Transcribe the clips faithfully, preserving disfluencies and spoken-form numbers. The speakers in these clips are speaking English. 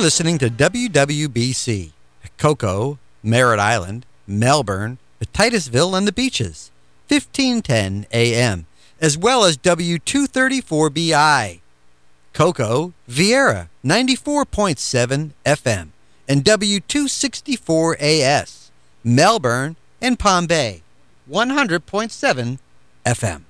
listening to W W B C, Cocoa, Merritt Island, Melbourne, Titusville, and the Beaches, fifteen ten A M, as well as W two thirty-four B I, Cocoa, Vieira, ninety-four point seven F M, and W two sixty-four A S, Melbourne and Palm Bay, one hundred point seven F M.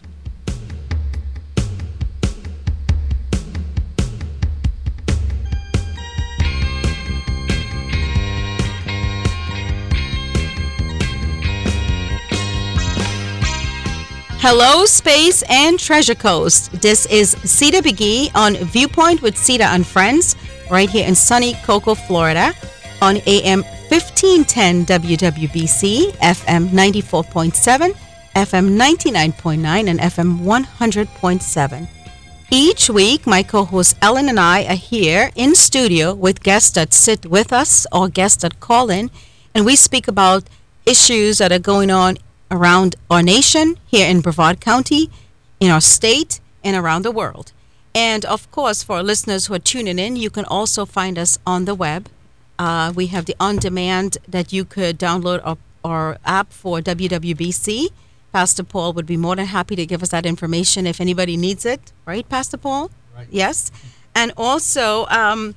Hello, Space and Treasure Coast. This is Sita Begee on Viewpoint with Sita and Friends, right here in sunny Cocoa, Florida, on A M fifteen ten W W B C, F M ninety-four point seven, F M ninety-nine point nine, and F M one hundred point seven. Each week, my co-host Ellen and I are here in studio with guests that sit with us or guests that call in, and we speak about issues that are going on around our nation, here in Brevard County, in our state, and around the world. And of course, for our listeners who are tuning in, you can also find us on the web. Uh, we have the on-demand that you could download our, our app for W W B C. Pastor Paul would be more than happy to give us that information if anybody needs it. Right, Pastor Paul? Right. Yes. And also, um,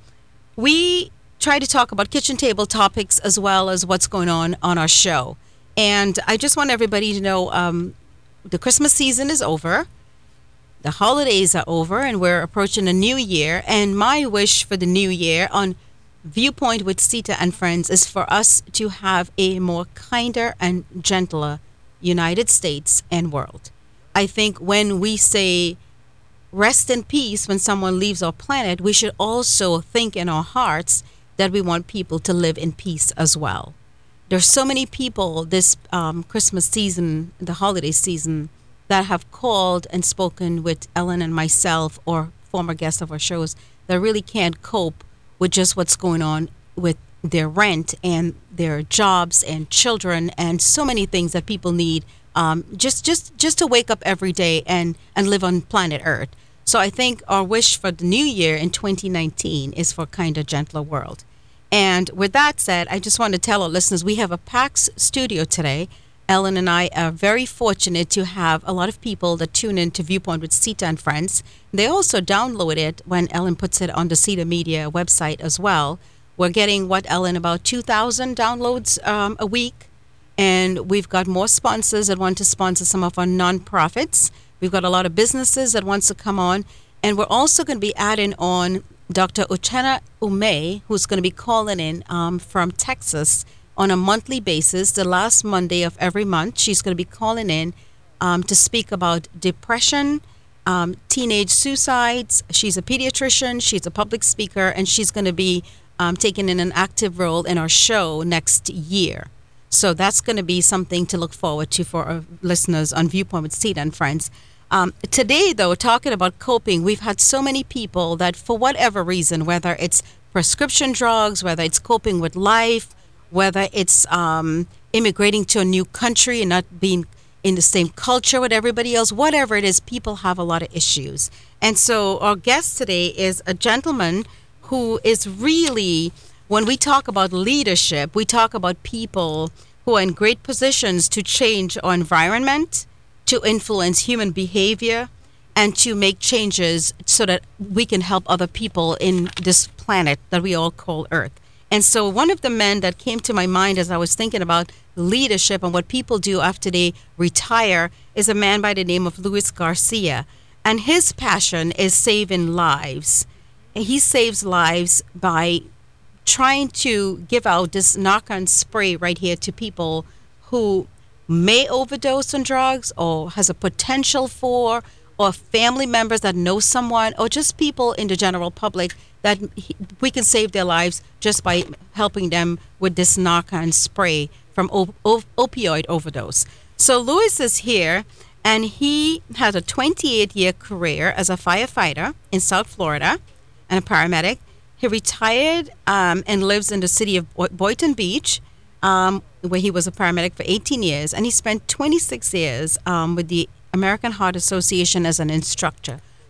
we try to talk about kitchen table topics as well as what's going on on our show. And I just want everybody to know um, the Christmas season is over. The holidays are over, and we're approaching a new year. And my wish for the new year on Viewpoint with Sita and Friends is for us to have a more kinder and gentler United States and world. I think when we say rest in peace when someone leaves our planet, we should also think in our hearts that we want people to live in peace as well. There's so many people this um, Christmas season, the holiday season, that have called and spoken with Ellen and myself or former guests of our shows that really can't cope with just what's going on with their rent and their jobs and children and so many things that people need um, just just just to wake up every day and, and live on planet Earth. So I think our wish for the new year in twenty nineteen is for a kinder, gentler world. And with that said, I just want to tell our listeners we have a packed studio today. Ellen and I are very fortunate to have a lot of people that tune in to Viewpoint with Sita and Friends. They also download it when Ellen puts it on the Sita Media website as well. We're getting, what, Ellen, about two thousand downloads um, a week. And we've got more sponsors that want to sponsor some of our nonprofits. We've got a lot of businesses that wants to come on. And we're also going to be adding on Doctor Uchenna Ume, who's going to be calling in um, from Texas on a monthly basis, the last Monday of every month. She's going to be calling in um, to speak about depression, um, teenage suicides. She's a pediatrician, she's a public speaker, and she's going to be um, taking in an active role in our show next year. So that's going to be something to look forward to for our listeners on Viewpoint with Sita and Friends. Um, today, though, talking about coping, we've had so many people that for whatever reason, whether it's prescription drugs, whether it's coping with life, whether it's um, immigrating to a new country and not being in the same culture with everybody else, whatever it is, people have a lot of issues. And so our guest today is a gentleman who is really, when we talk about leadership, we talk about people who are in great positions to change our environment, to influence human behavior, and to make changes so that we can help other people in this planet that we all call Earth. And so one of the men that came to my mind as I was thinking about leadership and what people do after they retire is a man by the name of Luis Garcia. And his passion is saving lives. And he saves lives by trying to give out this knock-on spray right here to people who may overdose on drugs or has a potential for, or family members that know someone, or just people in the general public that he, we can save their lives just by helping them with this knock-on spray from op- op- opioid overdose. So Luis is here, and he has a twenty-eight year career as a firefighter in South Florida and a paramedic. He retired um, and lives in the city of Boy- Boynton Beach, um, where he was a paramedic for eighteen years, and he spent twenty-six years um, with the American Heart Association as an instructor.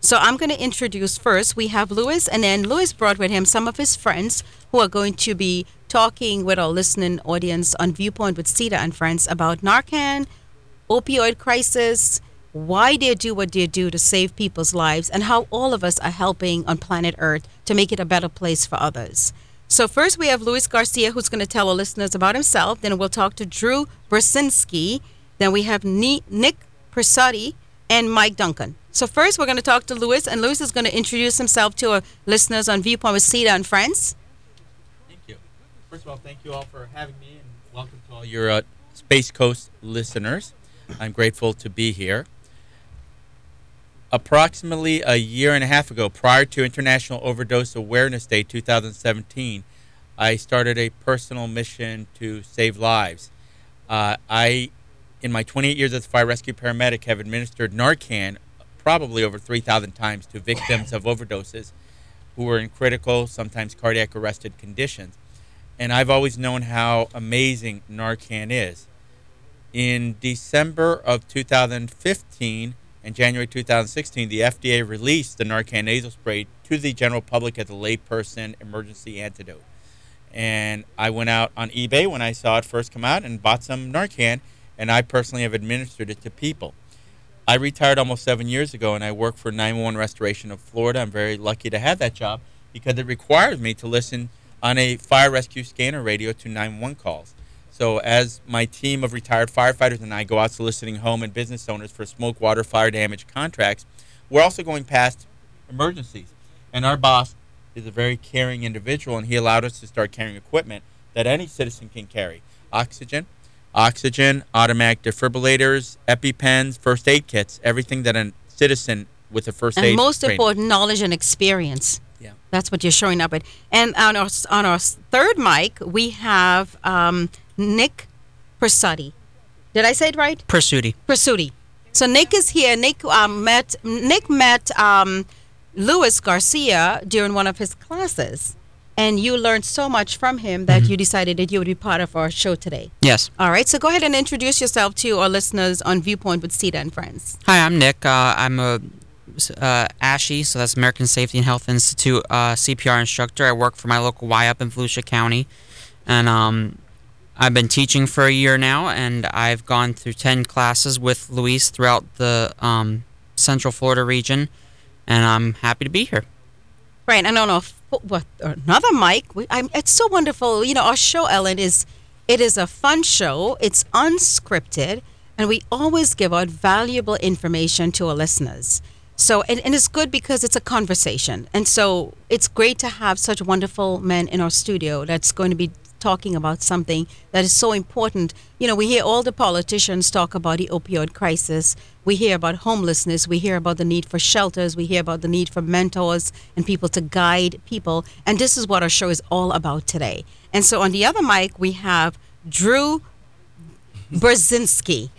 So I'm going to introduce first. We have Lewis, and then Lewis brought with him some of his friends who are going to be talking with our listening audience on Viewpoint with Sita and Friends about Narcan, opioid crisis, why they do what they do to save people's lives, and how all of us are helping on planet Earth to make it a better place for others. So first we have Luis Garcia, who's going to tell our listeners about himself. Then we'll talk to Drew Brzezinski. Then we have Ni- Nick Persotti and Mike Duncan. So first we're going to talk to Luis, and Luis is going to introduce himself to our listeners on Viewpoint with Sita and Friends. Thank you. First of all, thank you all for having me, and welcome to all your uh, Space Coast listeners. I'm grateful to be here. Approximately a year and a half ago, prior to International Overdose Awareness Day two thousand seventeen, I started a personal mission to save lives. Uh, I, in my twenty-eight years as a fire rescue paramedic, have administered Narcan probably over three thousand times to victims of overdoses who were in critical, sometimes cardiac arrested conditions. And I've always known how amazing Narcan is. In December of two thousand fifteen and January two thousand sixteen, the F D A released the Narcan nasal spray to the general public as a layperson emergency antidote. And I went out on eBay when I saw it first come out and bought some Narcan, and I personally have administered it to people. I retired almost seven years ago, and I work for nine one one Restoration of Florida. I'm very lucky to have that job because it requires me to listen on a fire rescue scanner radio to nine one one calls. So as my team of retired firefighters and I go out soliciting home and business owners for smoke, water, fire damage contracts, we're also going past emergencies. And our boss is a very caring individual, and he allowed us to start carrying equipment that any citizen can carry. Oxygen, oxygen, automatic defibrillators, EpiPens, first aid kits, everything that a citizen with a first and aid most training. important, knowledge and experience. Yeah. That's what you're showing up with. And on our on our third mic, we have um, Nick Persotti. Did I say it right? Persuti. Persuti. So Nick is here. Nick um, met Nick met um, Luis Garcia during one of his classes, and you learned so much from him that Mhm. you decided that you would be part of our show today. Yes. All right. So go ahead and introduce yourself to our listeners on Viewpoint with Sita and Friends. Hi, I'm Nick. Uh, I'm a uh, ASHI, so that's American Safety and Health Institute uh, C P R instructor. I work for my local Y UP in Volusia County, and um, I've been teaching for a year now, and I've gone through ten classes with Luis throughout the um, Central Florida region, and I'm happy to be here. Right, and on a, what, another mic, we, I'm, it's so wonderful. You know, our show, Ellen, is it is a fun show. It's unscripted, and we always give out valuable information to our listeners. So, and, and it's good because it's a conversation. And so it's great to have such wonderful men in our studio that's going to be talking about something that is so important. You know, we hear all the politicians talk about the opioid crisis. We hear about homelessness. We hear about the need for shelters. We hear about the need for mentors and people to guide people. And this is what our show is all about today. And so on the other mic, we have Drew Brzezinski.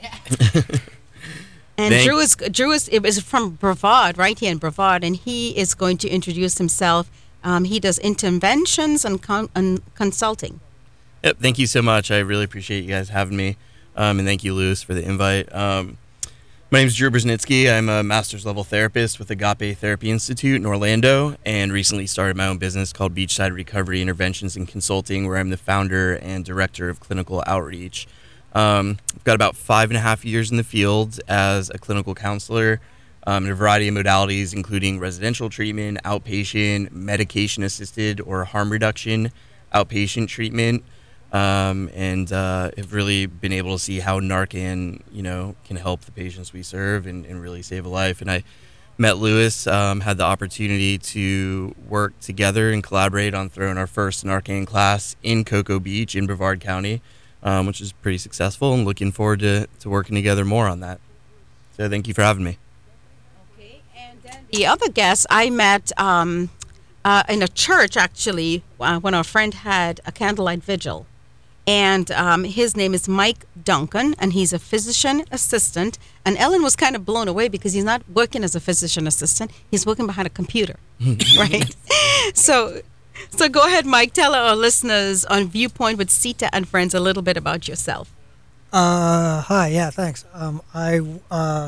And Thank- Drew is Drew is, it is from Brevard, right here in Brevard, and he is going to introduce himself. Um, he does interventions and, con- and consulting. Yep, thank you so much. I really appreciate you guys having me. Um, and thank you, Lewis, for the invite. Um, my name is Drew Brzezinski. I'm a master's level therapist with Agape Therapy Institute in Orlando, and recently started my own business called Beachside Recovery Interventions and Consulting, where I'm the founder and director of clinical outreach. Um, I've got about five and a half years in the field as a clinical counselor um, in a variety of modalities, including residential treatment, outpatient, medication-assisted or harm reduction, outpatient treatment, um, and uh, have really been able to see how Narcan, you know, can help the patients we serve and, and really save a life. And I met Lewis, um, had the opportunity to work together and collaborate on throwing our first Narcan class in Cocoa Beach in Brevard County. Um, which is pretty successful, and looking forward to, to working together more on that. So thank you for having me. Okay, and then the other guest I met um, uh, in a church, actually, uh, when our friend had a candlelight vigil. And um, his name is Mike Duncan, and he's a physician assistant. And Ellen was kind of blown away because he's not working as a physician assistant. He's working behind a computer, right? So... So go ahead, Mike. Tell our listeners on Viewpoint with Sita and Friends a little bit about yourself. Uh, hi, yeah, thanks. Um, I uh,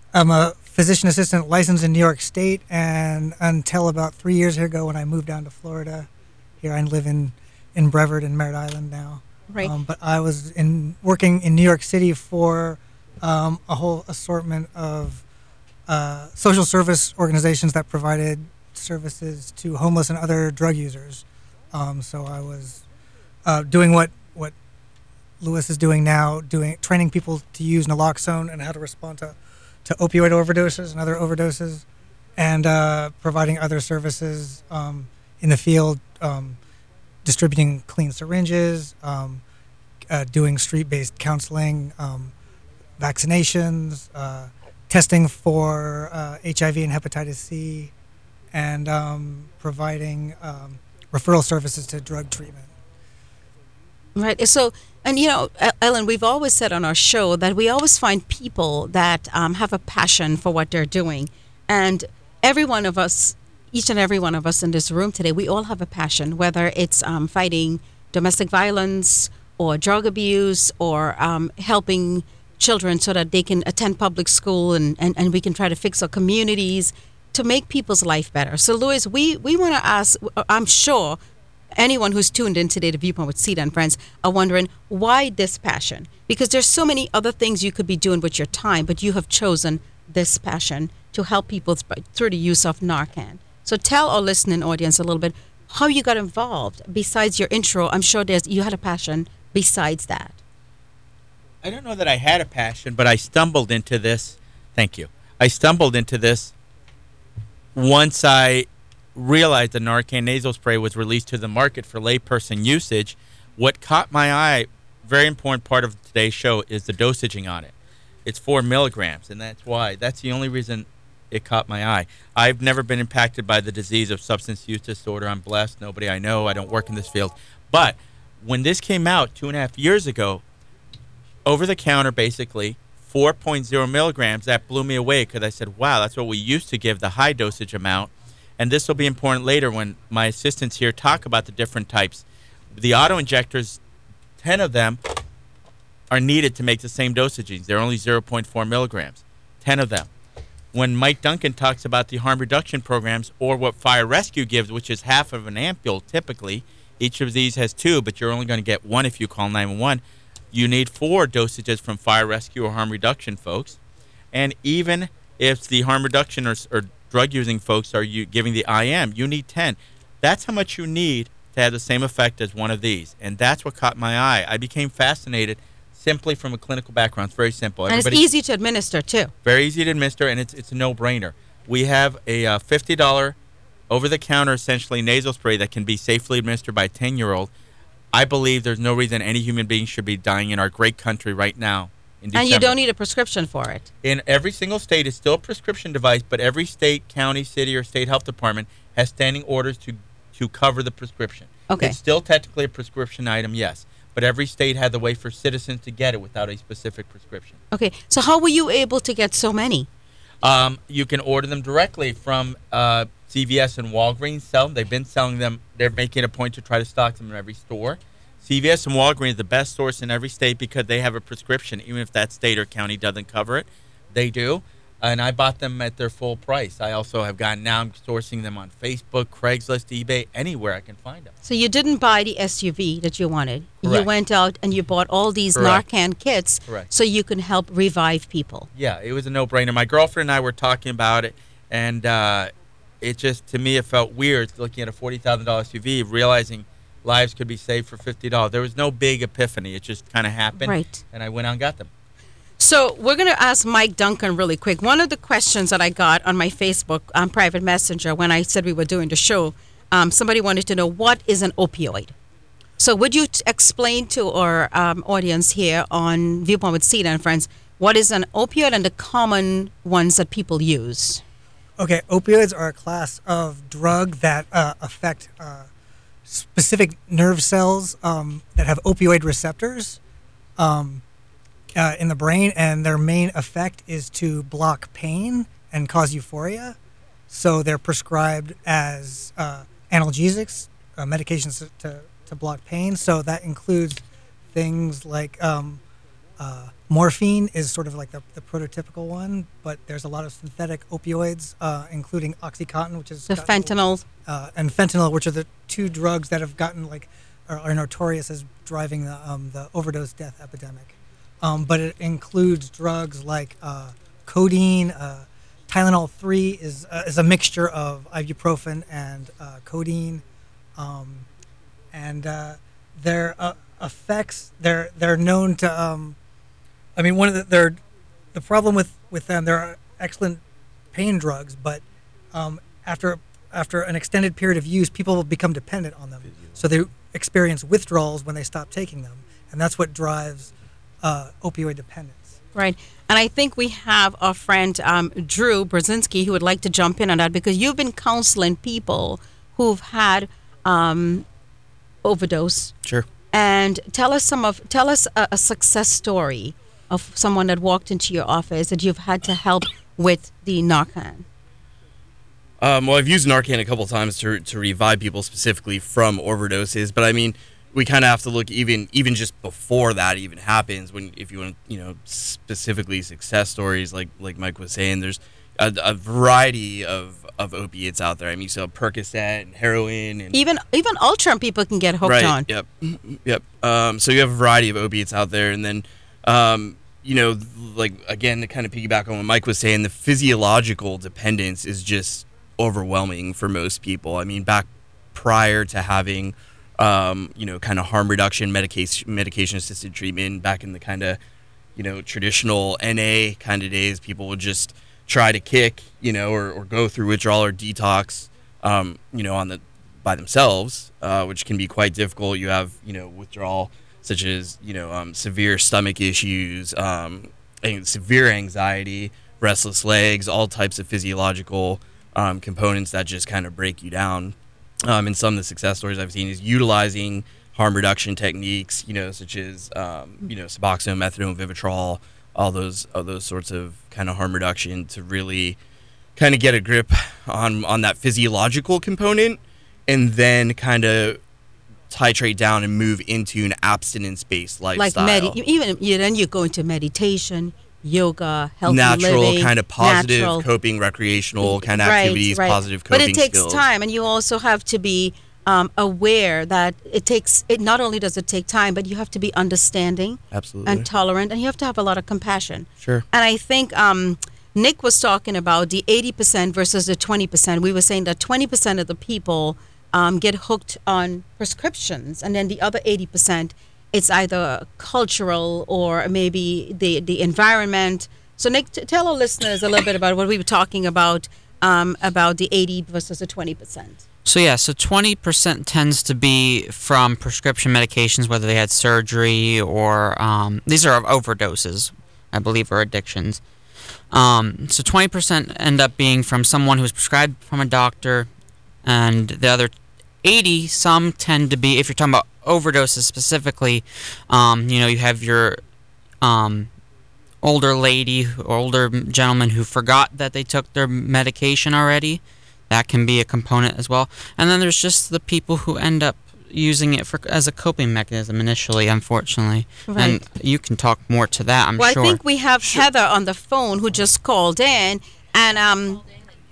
I'm a physician assistant licensed in New York State, and until about three years ago when I moved down to Florida, here I live in, in Brevard and Merritt Island now. Right. Um, but I was in working in New York City for um, a whole assortment of uh, social service organizations that provided services to homeless and other drug users. Um, so I was uh, doing what what Lewis is doing now, doing training people to use naloxone and how to respond to, to opioid overdoses and other overdoses, and uh, providing other services um, in the field, um, distributing clean syringes, um, uh, doing street-based counseling, um, vaccinations, uh, testing for uh, H I V and hepatitis C, and um, providing um, referral services to drug treatment. Right. So, and you know, E- Ellen, we've always said on our show that we always find people that um, have a passion for what they're doing. And every one of us, each and every one of us in this room today, we all have a passion, whether it's um, fighting domestic violence or drug abuse or um, helping children so that they can attend public school and, and, and we can try to fix our communities to make people's life better. So, Louis, we, we want to ask, I'm sure anyone who's tuned in today to Viewpoint with Sita and Friends are wondering, why this passion? Because there's so many other things you could be doing with your time, but you have chosen this passion to help people th- through the use of Narcan. So tell our listening audience a little bit how you got involved. Besides your intro, I'm sure there's you had a passion besides that. I don't know that I had a passion, but I stumbled into this. Thank you. I stumbled into this once I realized the Narcan nasal spray was released to the market for layperson usage. What caught my eye, very important part of today's show, is the dosaging on it. It's four milligrams, and that's why. That's the only reason it caught my eye. I've never been impacted by the disease of substance use disorder. I'm blessed. Nobody I know. I don't work in this field. But when this came out two and a half years ago, over the counter, basically, four point oh milligrams, that blew me away because I said, wow, that's what we used to give, the high dosage amount. And this will be important later when my assistants here talk about the different types. The auto-injectors, ten of them are needed to make the same dosages. They're only zero point four milligrams, ten of them. When Mike Duncan talks about the harm reduction programs or what Fire Rescue gives, which is half of an ampule typically, each of these has two, but you're only going to get one if you call nine one one. You need four dosages from Fire Rescue or harm reduction folks. And even if the harm reduction or, or drug-using folks are you giving the I M, you need ten. That's how much you need to have the same effect as one of these. And that's what caught my eye. I became fascinated simply from a clinical background. It's very simple. And Everybody, it's easy to administer, too. very easy to administer, and it's it's a no-brainer. We have a uh, fifty dollars over-the-counter, essentially, nasal spray that can be safely administered by a ten-year-old. I believe there's no reason any human being should be dying in our great country right now in December. And you don't need a prescription for it. In every single state, it's still a prescription device, but every state, county, city, or state health department has standing orders to, to cover the prescription. Okay. It's still technically a prescription item, yes, but every state had the way for citizens to get it without a specific prescription. Okay, so how were you able to get so many? Um, you can order them directly from uh, C V S and Walgreens. Sell them. They've been selling them. They're making it a point to try to stock them in every store. C V S and Walgreens is the best source in every state because they have a prescription. Even if that state or county doesn't cover it, they do. And I bought them at their full price. I also have gotten, now I'm sourcing them on Facebook, Craigslist, eBay, anywhere I can find them. So you didn't buy the S U V that you wanted. You Correct. went out and you bought all these Correct. Narcan kits Correct. so you can help revive people. Yeah, it was a no-brainer. My girlfriend and I were talking about it, and uh, it just, to me, it felt weird looking at a forty thousand dollars S U V, realizing lives could be saved for fifty dollars. There was no big epiphany. It just kind of happened. Right. And I went out and got them. So we're going to ask Mike Duncan really quick. One of the questions that I got on my Facebook um, private messenger when I said we were doing the show, um, somebody wanted to know, what is an opioid? So would you t- explain to our um, audience here on Viewpoint with Sita and Friends, what is an opioid and the common ones that people use? Okay, opioids are a class of drug that uh, affect uh, specific nerve cells um, that have opioid receptors um, uh, in the brain, and their main effect is to block pain and cause euphoria. So they're prescribed as uh, analgesics, uh, medications to, to block pain. So that includes things like um, Uh, morphine is sort of like the, the prototypical one, but there's a lot of synthetic opioids, uh, including OxyContin, which is The gotten- fentanyl. uh, and fentanyl, which are the two drugs that have gotten like are, are notorious as driving the um, the overdose death epidemic. Um, but it includes drugs like uh, codeine. Uh, Tylenol three is uh, is a mixture of ibuprofen and uh, codeine, um, and uh, their uh, effects they're they're known to. Um, I mean, one of the they're, the problem with, with them, they're excellent pain drugs, but um, after after an extended period of use, people will become dependent on them. So they experience withdrawals when they stop taking them, and that's what drives uh, opioid dependence. Right. And I think we have our friend um, Drew Brzezinski who would like to jump in on that, because you've been counseling people who've had um, overdose. Sure. And tell us some of tell us a, a success story of someone that walked into your office that you've had to help with the Narcan. Um, well, I've used Narcan a couple times to to revive people specifically from overdoses, but I mean, we kind of have to look even even just before that even happens. When if you want, you know, specifically success stories like like Mike was saying, there's a, a variety of, of opiates out there. I mean, you saw Percocet and heroin, and Even even Ultron people can get hooked right, on. Yep, yep. Um, so you have a variety of opiates out there, and then. Um, you know, like, again, to kind of piggyback on what Mike was saying, the physiological dependence is just overwhelming for most people. I mean, back prior to having, um, you know, kind of harm reduction, medication, medication-assisted treatment, back in the kind of, you know, traditional N A kind of days, people would just try to kick, you know, or, or go through withdrawal or detox, um, you know, on the by themselves, uh, which can be quite difficult. You have, you know, withdrawal such as, you know, um, severe stomach issues, um, and severe anxiety, restless legs, all types of physiological um, components that just kind of break you down. Um, and some of the success stories I've seen is utilizing harm reduction techniques, you know, such as, um, you know, Suboxone, methadone, Vivitrol, all those, all those sorts of kind of harm reduction to really kind of get a grip on, on that physiological component, and then kind of titrate down and move into an abstinence-based lifestyle. Like medi- even you, then you go into meditation, yoga, healthy natural, living, kind of positive natural. coping, recreational kind of Right, activities, right. positive coping But it takes skills. time, and you also have to be um, aware that it takes. It not only does it take time, but you have to be understanding Absolutely. and tolerant, and you have to have a lot of compassion. Sure. And I think um, Nick was talking about the eighty percent versus the twenty percent. We were saying that twenty percent of the people um, get hooked on prescriptions, and then the other eighty percent, it's either cultural or maybe the, the environment. So Nick, t- tell our listeners a little bit about what we were talking about, um, about the eighty versus the twenty percent. So yeah, so twenty percent tends to be from prescription medications, whether they had surgery or um, these are overdoses, I believe, or addictions. Um, so twenty percent end up being from someone who's prescribed from a doctor, and the other eighty, some tend to be, if you're talking about overdoses specifically, um, you know, you have your um, older lady or older gentleman who forgot that they took their medication already. That can be a component as well. And then there's just the people who end up using it for as a coping mechanism initially, unfortunately. Right. And you can talk more to that, I'm Well, sure. I think we have Heather on the phone who just called in, and um,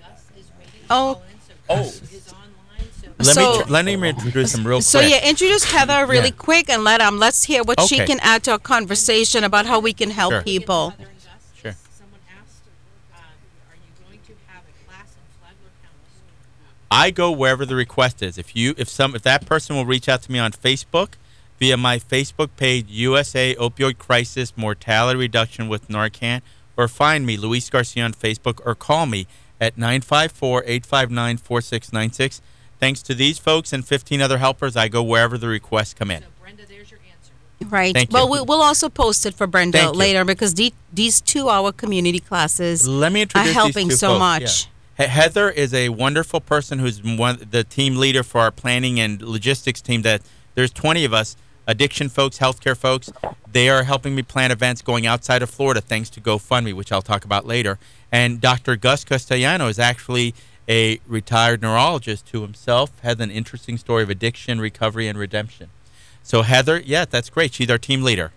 oh, Oh. Let So- me tr- let me introduce him real so quick. yeah, introduce Heather really Yeah. quick, and let um, let's hear what she Okay. can add to our conversation about how we can help Sure. people. Sure. Someone asked, um, are you going to have a class in Flagler County? I go wherever the request is. If you if some if that person will reach out to me on Facebook via my Facebook page, U S A Opioid Crisis Mortality Reduction with Narcan, or find me, Luis Garcia, on Facebook, or call me at nine five four, eight five nine, four six nine six. Thanks to these folks and fifteen other helpers, I go wherever the requests come in. So Brenda, there's your answer. Right. Thank well, you. we, we'll also post it for Brenda Thank you. later, because the, these two-hour community classes Let me are introduce helping these two so folks. much. Yeah. He- Heather is a wonderful person who's one the team leader for our planning and logistics team. That there's twenty of us, addiction folks, healthcare folks. They are helping me plan events going outside of Florida, thanks to GoFundMe, which I'll talk about later. And Doctor Gus Castellano is actually a retired neurologist who himself has an interesting story of addiction, recovery, and redemption. So Heather, yeah, that's great. She's our team leader.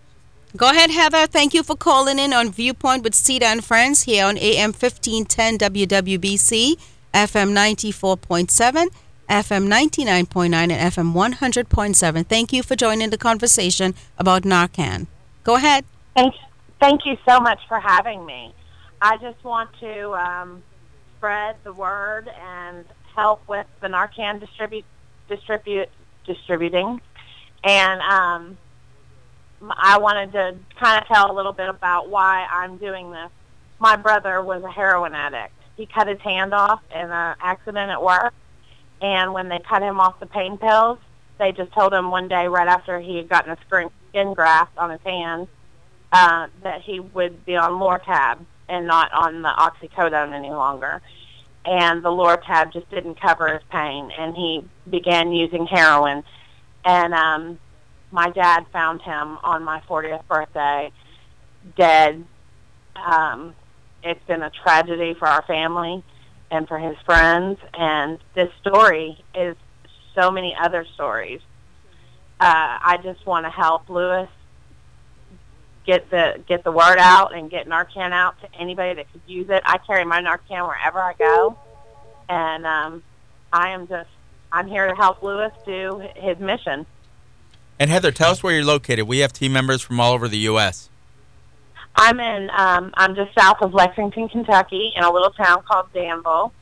Go ahead, Heather. Thank you for calling in on Viewpoint with Cedar and Friends here on A M fifteen ten W W B C, F M ninety-four point seven, F M ninety-nine point nine, and F M one hundred point seven. Thank you for joining the conversation about Narcan. Go ahead. Thanks. Thank you so much for having me. I just want to um, spread the word and help with the Narcan distribute, distribute, distributing. And um, I wanted to kind of tell a little bit about why I'm doing this. My brother was a heroin addict. He cut his hand off in an accident at work. And when they cut him off the pain pills, they just told him one day right after he had gotten a skin graft on his hand uh, that he would be on Lortab and not on the oxycodone any longer. And the Lortab just didn't cover his pain, and he began using heroin. And um, my dad found him on my fortieth birthday, dead. Um, it's been a tragedy for our family and for his friends, and this story is so many other stories. Uh, I just want to help Lewis get the get the word out and get Narcan out to anybody that could use it. I carry my Narcan wherever I go, and um, I am just I'm here to help Lewis do his mission. And Heather, tell us where you're located. We have team members from all over the U S I'm in um, I'm just south of Lexington, Kentucky, in a little town called Danville.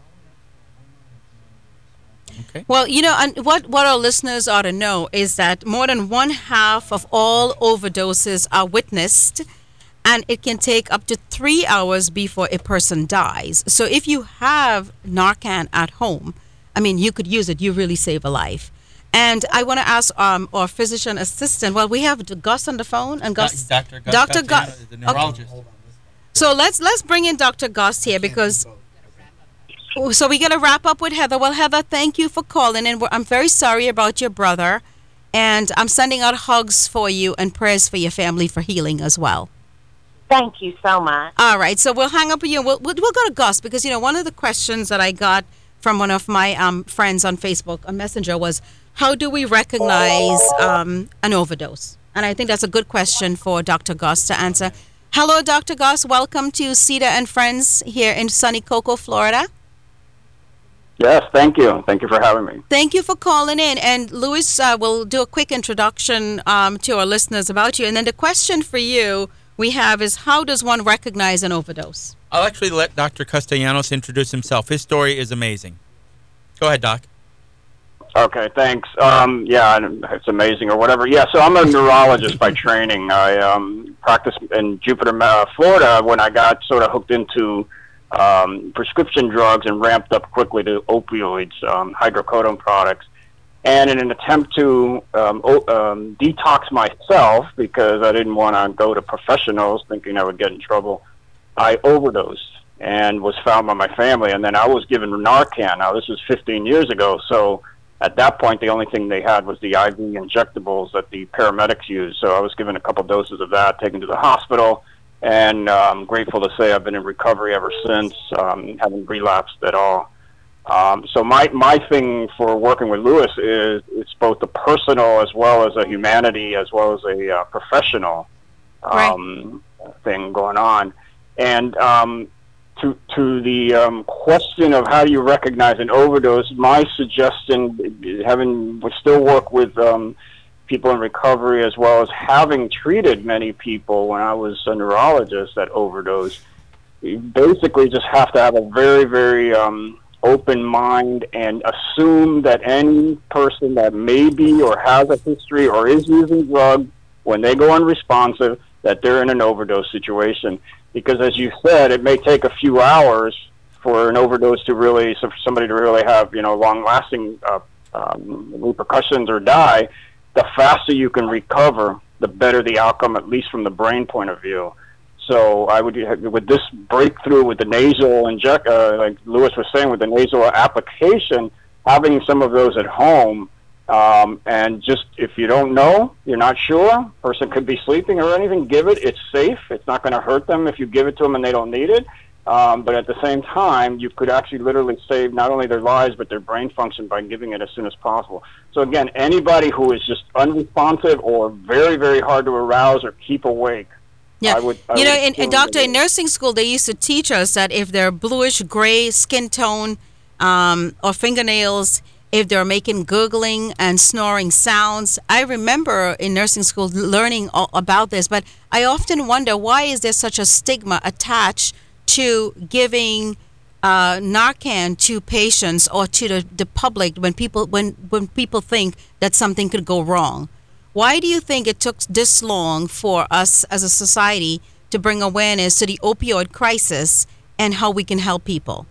Okay. Well, you know, and what, what our listeners ought to know is that more than one half of all overdoses are witnessed, and it can take up to three hours before a person dies. So if you have Narcan at home, I mean, you could use it. You really save a life. And I want to ask um, our physician assistant. Well, we have Gus on the phone, and Gus, Doctor Gus, Doctor Castellano Gus, is the neurologist. Okay. So let's let's bring in Doctor Gus here because. So we got to wrap up with Heather. Well, Heather, thank you for calling in. I'm very sorry about your brother, and I'm sending out hugs for you and prayers for your family for healing as well. Thank you so much. All right, so we'll hang up with you. We'll, we'll, we'll go to Gus because, you know, one of the questions that I got from one of my um, friends on Facebook, on Messenger, was how do we recognize um, an overdose? And I think that's a good question for Doctor Gus to answer. Hello, Doctor Gus. Welcome to Cedar and Friends here in sunny Cocoa, Florida. Yes, thank you. Thank you for having me. Thank you for calling in. And Louis uh, will do a quick introduction um, to our listeners about you. And then the question for you we have is, how does one recognize an overdose? I'll actually let Doctor Castellanos introduce himself. His story is amazing. Go ahead, Doc. Okay, thanks. Um, yeah, it's amazing or whatever. Yeah, so I'm a neurologist by training. I um, practiced in Jupiter, uh, Florida when I got sort of hooked into Um, prescription drugs and ramped up quickly to opioids, um, hydrocodone products. And in an attempt to um, o- um, detox myself, because I didn't want to go to professionals thinking I would get in trouble, I overdosed and was found by my family. And then I was given Narcan. Now, this was fifteen years ago, so at that point, the only thing they had was the I V injectables that the paramedics used. So I was given a couple doses of that, taken to the hospital. And uh, I'm grateful to say I've been in recovery ever since, um, haven't relapsed at all. Um, so my, my thing for working with Lewis is it's both a personal as well as a humanity as well as a uh, professional um, right. thing going on. And um, to to the um, question of how do you recognize an overdose, my suggestion, having we still work with um, people in recovery as well as having treated many people when I was a neurologist that overdose, you basically just have to have a very, very um, open mind and assume that any person that may be or has a history or is using drugs, when they go unresponsive, that they're in an overdose situation. Because as you said, it may take a few hours for an overdose to really, so for somebody to really have, you know, long-lasting uh, um, repercussions or die. The faster you can recover, the better the outcome, at least from the brain point of view. So I would, with this breakthrough with the nasal inject, uh, like Lewis was saying, with the nasal application, having some of those at home, um, and just if you don't know, you're not sure, person could be sleeping or anything, give it. It's safe. It's not going to hurt them if you give it to them and they don't need it. Um, but at the same time, you could actually literally save not only their lives, but their brain function by giving it as soon as possible. So again, anybody who is just unresponsive or very, very hard to arouse or keep awake, Yeah, I would, I you know, would in, in assume doctor, that in nursing school, they used to teach us that if they're bluish gray skin tone um, or fingernails, if they're making gurgling and snoring sounds. I remember in nursing school learning all about this, but I often wonder, why is there such a stigma attached to giving uh, Narcan to patients or to the, the public when people when when people think that something could go wrong? Why do you think it took this long for us as a society to bring awareness to the opioid crisis and how we can help people?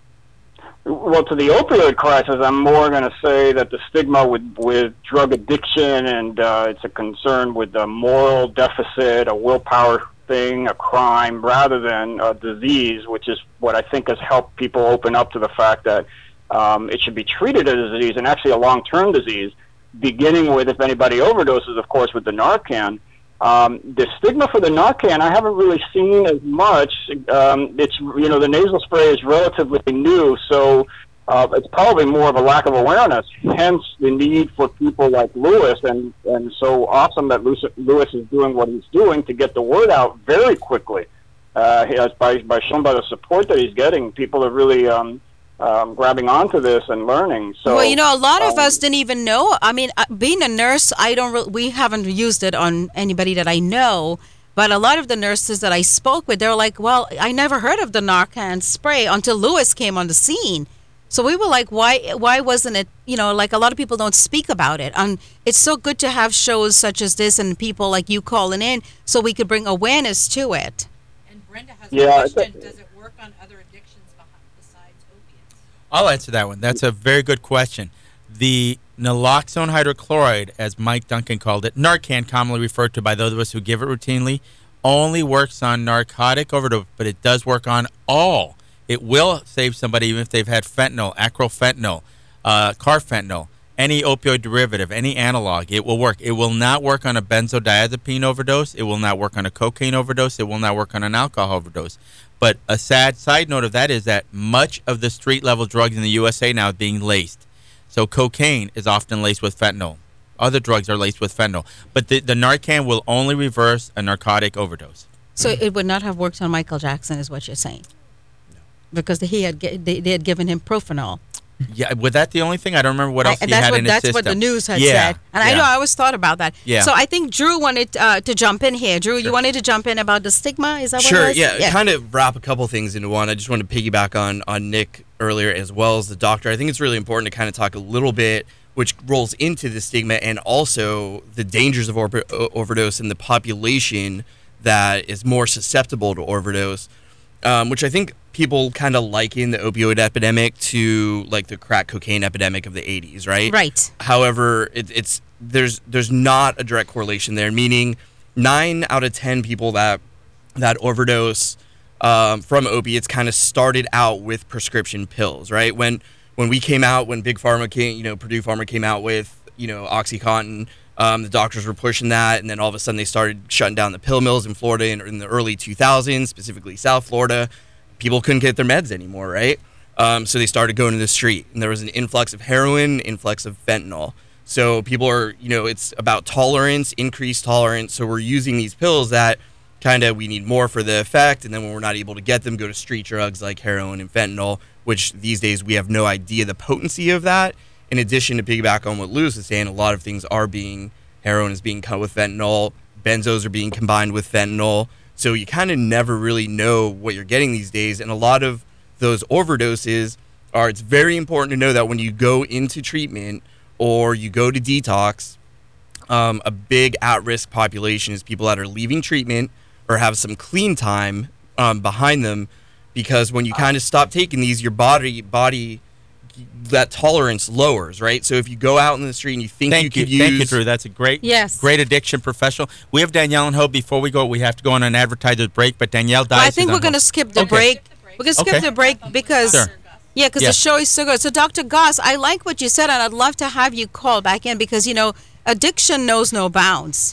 Well, to the opioid crisis, I'm more going to say that the stigma with, with drug addiction, and uh, it's a concern with a moral deficit, a willpower thing, a crime, rather than a disease, which is what I think has helped people open up to the fact that um, it should be treated as a disease, and actually a long-term disease, beginning with, if anybody overdoses, of course, with the Narcan. Um, the stigma for the Narcan, I haven't really seen as much. Um, it's, you know, the nasal spray is relatively new, so uh, it's probably more of a lack of awareness, hence the need for people like Lewis, and, and so awesome that Lewis, Lewis is doing what he's doing to get the word out very quickly. Uh, he has, by, by shown by the support that he's getting, people are really um, um, grabbing onto this and learning. So, well, you know, a lot of um, us didn't even know. I mean, uh, being a nurse, I don't. Re- we haven't used it on anybody that I know. But a lot of the nurses that I spoke with, they're like, "Well, I never heard of the Narcan spray until Lewis came on the scene." So we were like, "Why? Why wasn't it? You know, like a lot of people don't speak about it." And it's so good to have shows such as this and people like you calling in, so we could bring awareness to it. And Brenda has Yeah, a it's question. a- Does it work on other addictions behi- besides opiates? I'll answer that one. That's a very good question. The naloxone hydrochloride, as Mike Duncan called it, Narcan, commonly referred to by those of us who give it routinely, only works on narcotic overdose, but it does work on all. It will save somebody even if they've had fentanyl, acrofentanyl, uh, carfentanyl, any opioid derivative, any analog. It will work. It will not work on a benzodiazepine overdose. It will not work on a cocaine overdose. It will not work on an alcohol overdose. But a sad side note of that is that much of the street-level drugs in the U S A now is being laced. So cocaine is often laced with fentanyl. Other drugs are laced with fentanyl. But the, the Narcan will only reverse a narcotic overdose. So it would not have worked on Michael Jackson, is what you're saying? No, because he had ge- they, they had given him Propanol. Yeah, was that the only thing? I don't remember what else I, he that's had what, in his that's system. what the news had Yeah, said, and I yeah. know I always thought about that. Yeah. So I think Drew wanted uh, to jump in here. Drew, you wanted to jump in about the stigma. Is that what Sure, it was? yeah, kind of wrap a couple things into one. I just want to piggyback on on Nick earlier as well as the doctor. I think it's really important to kind of talk a little bit, which rolls into the stigma and also the dangers of over- overdose in the population that is more susceptible to overdose, um, which I think people kind of liken the opioid epidemic to like the crack cocaine epidemic of the eighties, right? Right. However, it, it's there's there's not a direct correlation there, meaning nine out of ten people that that overdose um, from opiates kind of started out with prescription pills, right? When when we came out, when Big Pharma came, you know, Purdue Pharma came out with, you know, OxyContin, um, the doctors were pushing that, and then all of a sudden they started shutting down the pill mills in Florida in, in the early two thousands, specifically South Florida. People couldn't get their meds anymore, right? Um, so they started going to the street, and there was an influx of heroin, influx of fentanyl. So people are, you know, it's about tolerance, increased tolerance. So we're using these pills that kind of we need more for the effect, and then when we're not able to get them, go to street drugs like heroin and fentanyl, which these days we have no idea the potency of that. In addition to piggyback on what Lewis is saying, a lot of things are being, heroin is being cut with fentanyl, benzos are being combined with fentanyl. So you kind of never really know what you're getting these days. And a lot of those overdoses are, it's very important to know that when you go into treatment or you go to detox, um, a big at-risk population is people that are leaving treatment or have some clean time um, behind them, because when you kind of stop taking these, your body, body, that tolerance lowers, right? So if you go out in the street and you think Thank you could you, use... thank you, Drew. That's a great, Yes. great addiction professional. We have Danielle and Hope. Before we go, we have to go on an advertiser's break, but Danielle dies. Well, I think we're going to skip the Okay. break. We're going to skip Okay. the break because, Sure. yeah, because Yeah. the show is so good. So, Doctor Goss, I like what you said, and I'd love to have you call back in because, you know, addiction knows no bounds.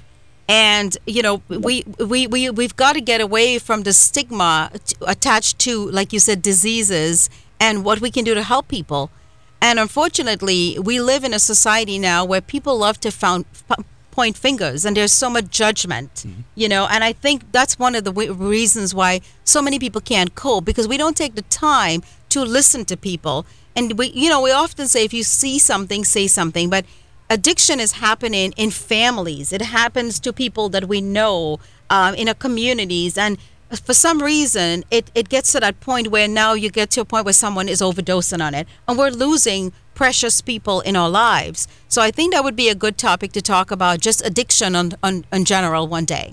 And you know, we we we we've got to get away from the stigma t- attached to, like you said, diseases and what we can do to help people. And unfortunately, we live in a society now where people love to found, f- point fingers, and there's so much judgment. Mm-hmm. You know, and I think that's one of the w- reasons why so many people can't cope, because we don't take the time to listen to people. And we, you know, we often say, if you see something, say something, but addiction is happening in families. It happens to people that we know, um, in our communities. And for some reason, it, it gets to that point where now you get to a point where someone is overdosing on it. And we're losing precious people in our lives. So I think that would be a good topic to talk about, just addiction on, on, in general one day.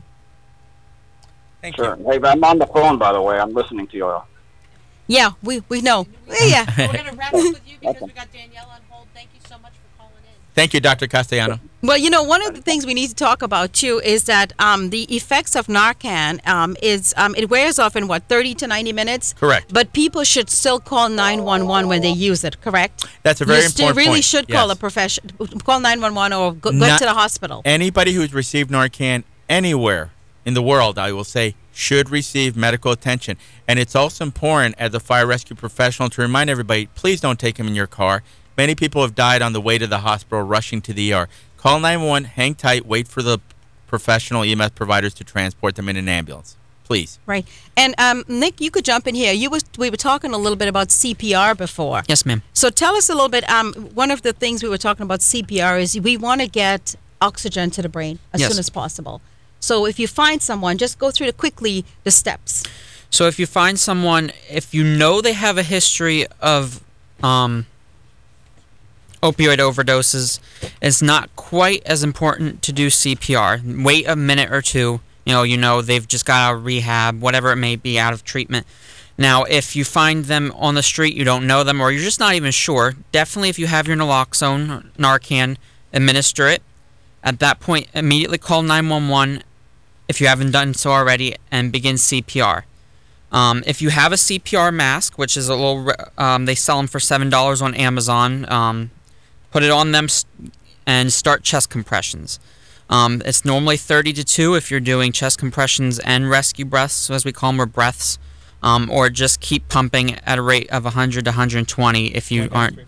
Thank Sure. you. Hey, I'm on the phone, by the way. I'm listening to you all. Yeah, we, we know. Yeah. We're going to wrap up with you because we got Danielle on hold. Thank you so much for calling in. Thank you, Doctor Castellano. Well, you know, one of the things we need to talk about too is that um, the effects of Narcan um, is um, it wears off in what, thirty to ninety minutes. Correct. But people should still call nine one one when they use it. Correct. That's a very you important still really point. should call Yes. a profession, call nine one one or go, go Not- to the hospital. Anybody who's received Narcan anywhere in the world, I will say, should receive medical attention. And it's also important as a fire rescue professional to remind everybody, please don't take them in your car. Many people have died on the way to the hospital rushing to the E R. Call nine one one, hang tight, wait for the professional E M S providers to transport them in an ambulance. Please. Right. And um, Nick, you could jump in here. You was we were talking a little bit about C P R before. Yes, ma'am. So tell us a little bit. Um, one of the things we were talking about C P R is we want to get oxygen to the brain as Yes. soon as possible. So if you find someone, just go through the, quickly the steps. So if you find someone, if you know they have a history of um, opioid overdoses, it's not quite as important to do C P R. Wait a minute or two. You know, you know they've just got out of rehab, whatever it may be, out of treatment. Now, if you find them on the street, you don't know them, or you're just not even sure, definitely if you have your naloxone, Narcan, administer it. At that point, immediately call nine one one if you haven't done so already, and begin C P R. Um, if you have a C P R mask, which is a little, um, they sell them for seven dollars on Amazon, um, put it on them and start chest compressions. Um, it's normally thirty to two if you're doing chest compressions and rescue breaths, as we call them, or breaths, um, or just keep pumping at a rate of one hundred to one hundred twenty if you aren't.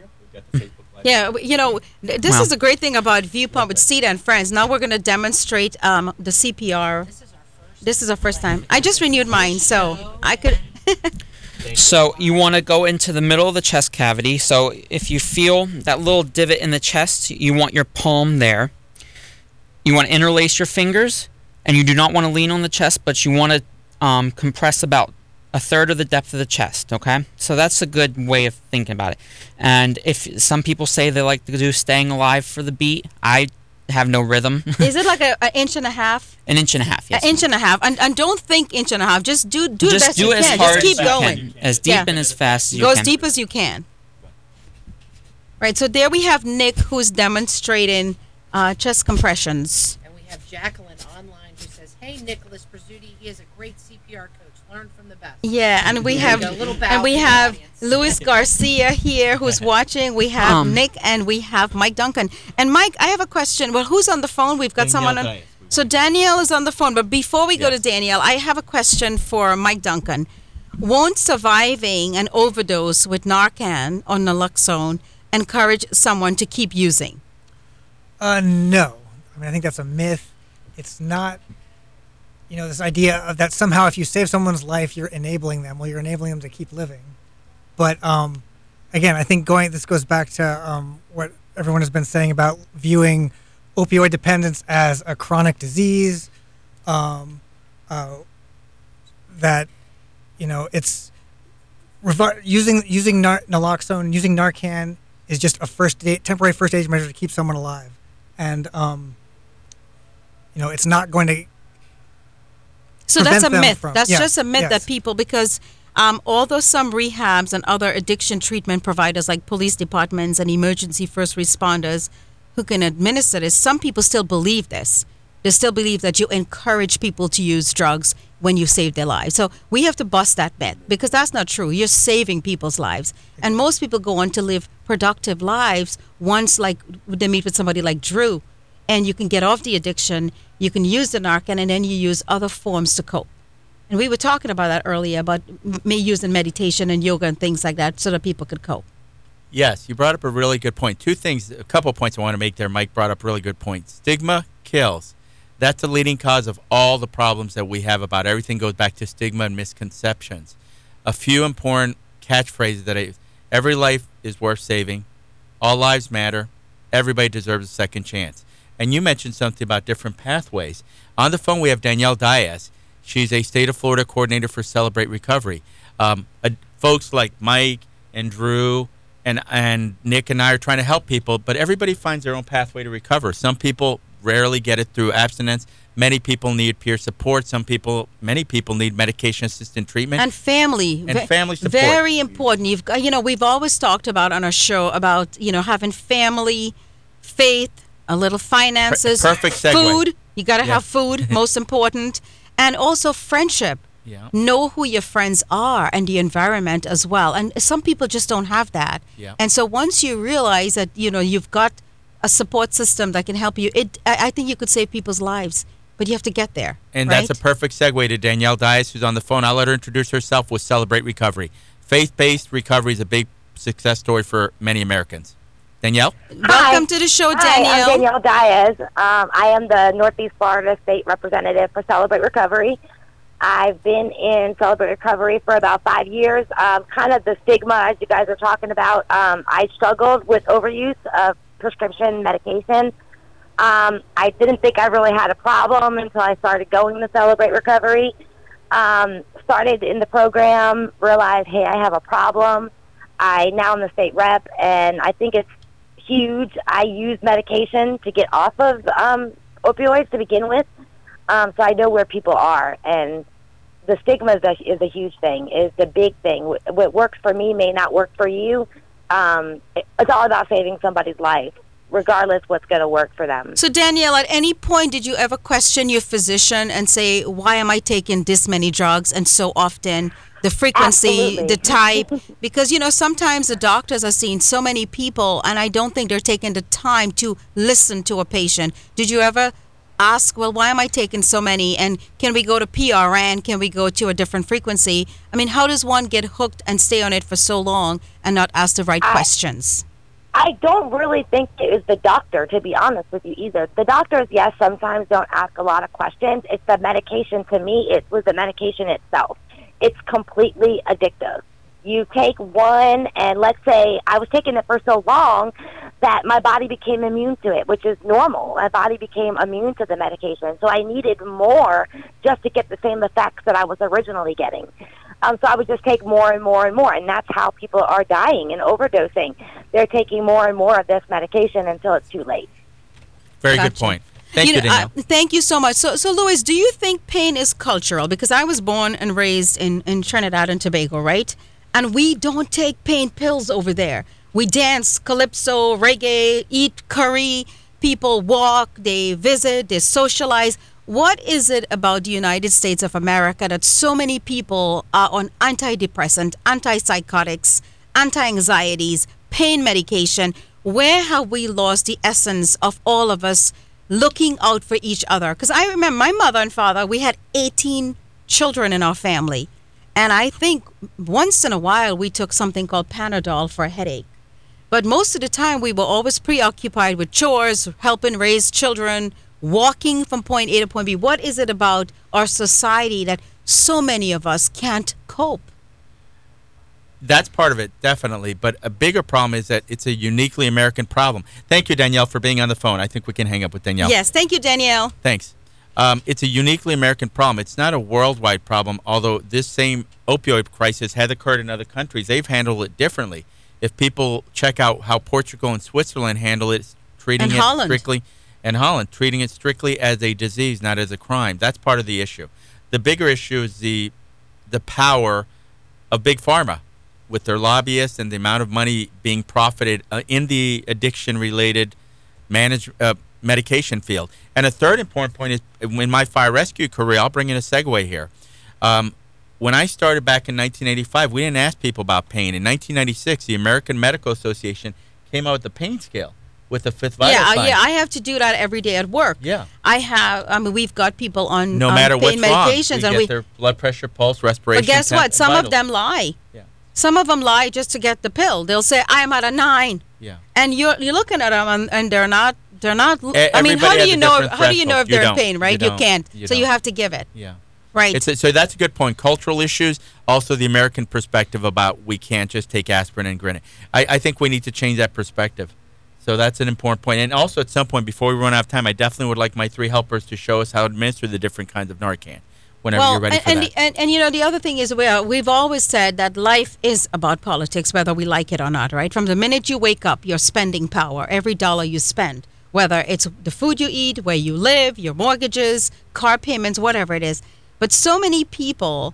Yeah, you know, th- this Well. is a great thing about View Pump with Sita and Friends. Now we're going to demonstrate um, the C P R. This is our first. This is our first time. I just renewed mine, so I could. So you want to go into the middle of the chest cavity. So if you feel that little divot in the chest, you want your palm there. You want to interlace your fingers, and you do not want to lean on the chest, but you want to um, compress about a third of the depth of the chest, okay? So that's a good way of thinking about it. And if some people say they like to do staying alive for the beat, I have no rhythm. Is it like a, an inch and a half? An inch and a half, yes. An inch and a half. And, and don't think inch and a half. Just do do the Just best do you it as can. hard Just keep as you going. can. As deep Yeah. and as fast as you Go as can. deep as you can. Right. So there we have Nick, who's demonstrating uh, chest compressions. And we have Jacqueline online who says, "Hey, Nicholas Brazuti, he is a great C P R coach. Learn from the best." Yeah, and we There you have go, a little bow and we from the have audience. Luis Garcia here who's watching. We have Um, Nick and we have Mike Duncan. And Mike, I have a question. Well, who's on the phone? We've got someone on. Dias. So Danielle is on the phone, but before we go to Yes. Danielle, I have a question for Mike Duncan. Won't surviving an overdose with Narcan or naloxone encourage someone to keep using? Uh, no. I mean, I think that's a myth. It's not, you know, this idea of that somehow if you save someone's life, you're enabling them. Well, you're enabling them to keep living. But um, again, I think going, this goes back to um, what everyone has been saying about viewing opioid dependence as a chronic disease. Um, uh, that, you know, it's revi- using using nar- naloxone, using Narcan is just a first aid, temporary first aid measure to keep someone alive. And, um, you know, it's not going to. So that's a prevent them myth. from- That's yes, just a myth yes. that people, because um, although some rehabs and other addiction treatment providers like police departments and emergency first responders who can administer this, some people still believe this. They still believe that you encourage people to use drugs when you save their lives. So we have to bust that myth because that's not true. You're saving people's lives. And most people go on to live productive lives once, like, they meet with somebody like Drew. and you can get off the addiction. You can use the Narcan, and then you use other forms to cope. And we were talking about that earlier, about me using meditation and yoga and things like that so that people could cope. Yes, you brought up a really good point. Two things, a couple of points I want to make there. Mike brought up a really good point. Stigma kills. That's the leading cause of all the problems that we have about everything goes back to stigma and misconceptions. A few important catchphrases that I, every life is worth saving. All lives matter. Everybody deserves a second chance. And you mentioned something about different pathways. On the phone, we have Danielle Diaz. She's a state of Florida coordinator for Celebrate Recovery. Um, uh, folks like Mike and Drew and and Nick and I are trying to help people, but everybody finds their own pathway to recover. Some people rarely get it through abstinence. Many people need peer support. Some people, many people need medication-assisted treatment. And family. And Ve- family support. Very important. You've got, you know, we've always talked about on our show about, you know, having family, faith, a little finances, Per- perfect segue. food. You got to Yeah. have food, most important. And also friendship. Yeah. Know who your friends are and the environment as well. And some people just don't have that. Yeah. And so once you realize that, you know, you've got a support system that can help you, it I, I think you could save people's lives. But you have to get there. And right? that's a perfect segue to Danielle Diaz, who's on the phone. I'll let her introduce herself with Celebrate Recovery. Faith-based recovery is a big success story for many Americans. Danielle? Welcome to the show, Danielle. Hi, I'm Danielle Diaz. Um, I am the Northeast Florida State Representative for Celebrate Recovery. I've been in Celebrate Recovery for about five years. Um, kind of the stigma, as you guys are talking about, um, I struggled with overuse of prescription medication. Um, I didn't think I really had a problem until I started going to Celebrate Recovery. Um, started in the program, realized, hey, I have a problem. I now am the state rep, and I think it's huge. I use medication to get off of um, opioids to begin with, um, so I know where people are. And the stigma is a, is a huge thing, is the big thing. What works for me may not work for you. Um, it, it's all about saving somebody's life, regardless what's going to work for them. So, Danielle, at any point did you ever question your physician and say, why am I taking this many drugs and so often? The frequency, Absolutely. the type, because, you know, sometimes the doctors are seeing so many people and I don't think they're taking the time to listen to a patient. Did you ever ask, well, why am I taking so many? And can we go to P R N? Can we go to a different frequency? I mean, how does one get hooked and stay on it for so long and not ask the right I, questions? I don't really think it was the doctor, to be honest with you, either. The doctors, yes, sometimes don't ask a lot of questions. It's the medication. To me, it was the medication itself. It's completely addictive. You take one, and let's say I was taking it for so long that my body became immune to it, which is normal. My body became immune to the medication. So I needed more just to get the same effects that I was originally getting. Um, so I would just take more and more and more, and that's how people are dying and overdosing. They're taking more and more of this medication until it's too late. Very Gotcha. good point. Thank you, know, Danielle. uh, thank you so much. So, so Louis, do you think pain is cultural? Because I was born and raised in, in Trinidad and Tobago, right? And we don't take pain pills over there. We dance calypso, reggae, eat curry. People walk, they visit, they socialize. What is it about the United States of America that so many people are on antidepressant, antipsychotics, anti-anxieties, pain medication? Where have we lost the essence of all of us looking out for each other? Because I remember my mother and father, we had eighteen children in our family. And I think once in a while we took something called Panadol for a headache. But most of the time we were always preoccupied with chores, helping raise children, walking from point A to point B. What is it about our society that so many of us can't cope? That's part of it, definitely. But a bigger problem is that it's a uniquely American problem. Thank you, Danielle, for being on the phone. I think we can hang up with Danielle. Yes, thank you, Danielle. Thanks. Um, it's a uniquely American problem. It's not a worldwide problem, although this same opioid crisis has occurred in other countries. They've handled it differently. If people check out how Portugal and Switzerland handle it, treating And it Holland. strictly, and Holland, treating it strictly as a disease, not as a crime. That's part of the issue. The bigger issue is the the power of Big Pharma with their lobbyists and the amount of money being profited uh, in the addiction-related manage, uh, medication field. And a third important point is, in my fire rescue career, I'll bring in a segue here. Um, when I started back in nineteen eighty-five, we didn't ask people about pain. In nineteen ninety-six, the American Medical Association came out with the pain scale. with a fifth vital Yeah, sign. yeah, I have to do that every day at work. Yeah. I have. I mean, we've got people on No on matter pain what's wrong, medications, we and get we. their blood pressure, pulse, respiration. But guess temp, what? and Some of vitals. them lie. Yeah. Some of them lie just to get the pill. They'll say, "I'm at a nine," Yeah. and you're you're looking at them, and, and they're not. They're not. E- I mean, how everybody do has you a know? different How do you know threshold. if they're You in don't. pain? Right? You You, don't. can't. You so you don't. have to give it. Yeah. Right. It's a, so that's a good point. Cultural issues, also the American perspective about we can't just take aspirin and grin it. I, I think we need to change that perspective. So that's an important point. And also at some point, before we run out of time, I definitely would like my three helpers to show us how to administer the different kinds of Narcan whenever well, you're ready and, for and, that. and and you know the other thing is we are, we've always said that life is about politics, whether we like it or not. Right? From the minute you wake up, your spending power, every dollar you spend, whether it's the food you eat, where you live, your mortgages, car payments, whatever it is. But so many people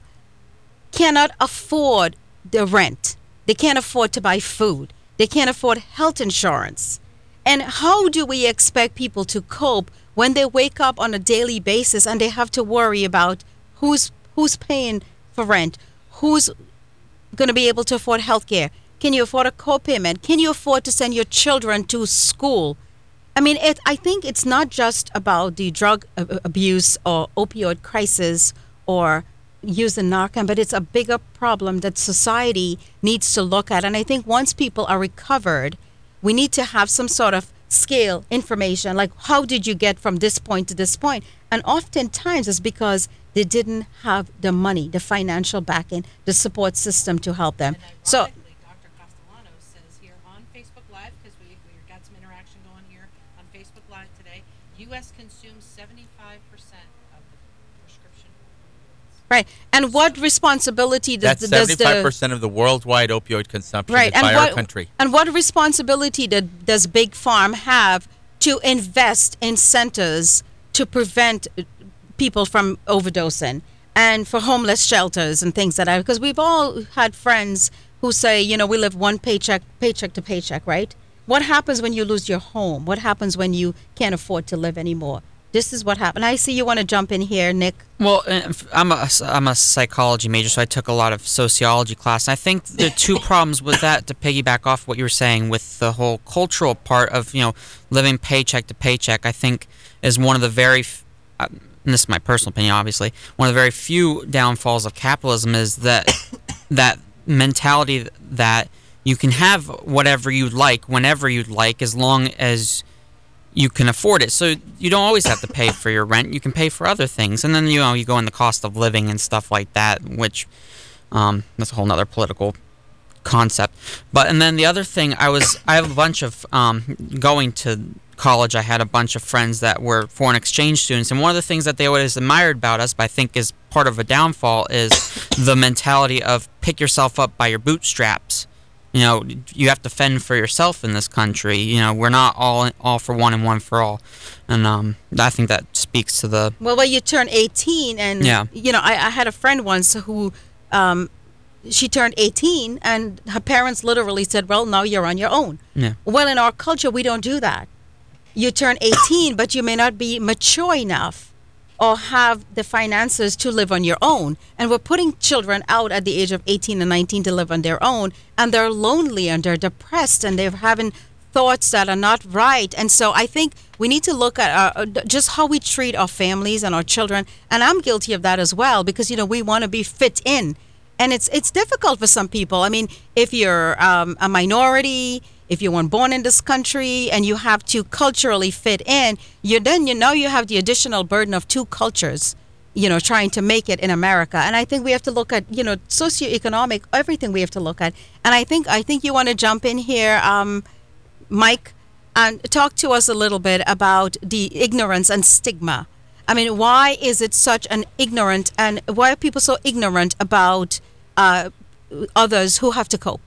cannot afford the rent. They can't afford to buy food. They can't afford health insurance. And how do we expect people to cope when they wake up on a daily basis and they have to worry about who's who's paying for rent, who's going to be able to afford health care? Can you afford a co-payment? Can you afford to send your children to school? I mean, it, I think it's not just about the drug a- abuse or opioid crisis or using Narcan, but it's a bigger problem that society needs to look at. And I think once people are recovered, we need to have some sort of scale information, like how did you get from this point to this point? And oftentimes it's because they didn't have the money, the financial backing, the support system to help them. And So ironically, Doctor Castellano says here on Facebook Live, because we, we got some interaction going here on Facebook Live today, U S consumes seventy-five percent of the prescription opioids. right, and what responsibility does, That's does seventy-five the percent of the worldwide opioid consumption right is and by what our country. and what responsibility did, does Big Farm have to invest in centers to prevent people from overdosing and for homeless shelters and things like that? Because we've all had friends who say, you know, we live one paycheck paycheck to paycheck, right? What happens when you lose your home? What happens when you can't afford to live anymore? This is what happened. I see you want to jump in here, Nick. Well, uh, I'm a, I'm a psychology major, so I took a lot of sociology class. And I think the two problems with that, to piggyback off what you were saying with the whole cultural part of, you know, living paycheck to paycheck, I think is one of the very, f- uh, and this is my personal opinion, obviously, one of the very few downfalls of capitalism is that that mentality that you can have whatever you'd like whenever you'd like as long as you can afford it. So you don't always have to pay for your rent. You can pay for other things. And then, you know, you go in the cost of living and stuff like that, which um, that's a whole nother political concept. But, and then the other thing, I was, I have a bunch of, um, going to college, I had a bunch of friends that were foreign exchange students. And one of the things that they always admired about us, but I think is part of a downfall, is the mentality of pick yourself up by your bootstraps. You know, you have to fend for yourself in this country. You know, we're not all all for one and one for all, and um, I think that speaks to the. Well, when you turn eighteen, and Yeah. you know, I, I had a friend once who, um, she turned eighteen, and her parents literally said, "Well, now you're on your own." Yeah. Well, in our culture, we don't do that. You turn eighteen, but you may not be mature enough or have the finances to live on your own. And we're putting children out at the age of eighteen and nineteen to live on their own, and they're lonely and they're depressed and they're having thoughts that are not right. And so I think we need to look at our, just how we treat our families and our children. And I'm guilty of that as well, because, you know, we want to be fit in. And it's it's difficult for some people. I mean, if you're um, a minority, if you weren't born in this country and you have to culturally fit in, you then you know you have the additional burden of two cultures, you know, trying to make it in America. And I think we have to look at, you know, socioeconomic, everything we have to look at. And I think I think you want to jump in here, um, Mike, and talk to us a little bit about the ignorance and stigma. I mean, why is it such an ignorant, and why are people so ignorant about uh, others who have to cope?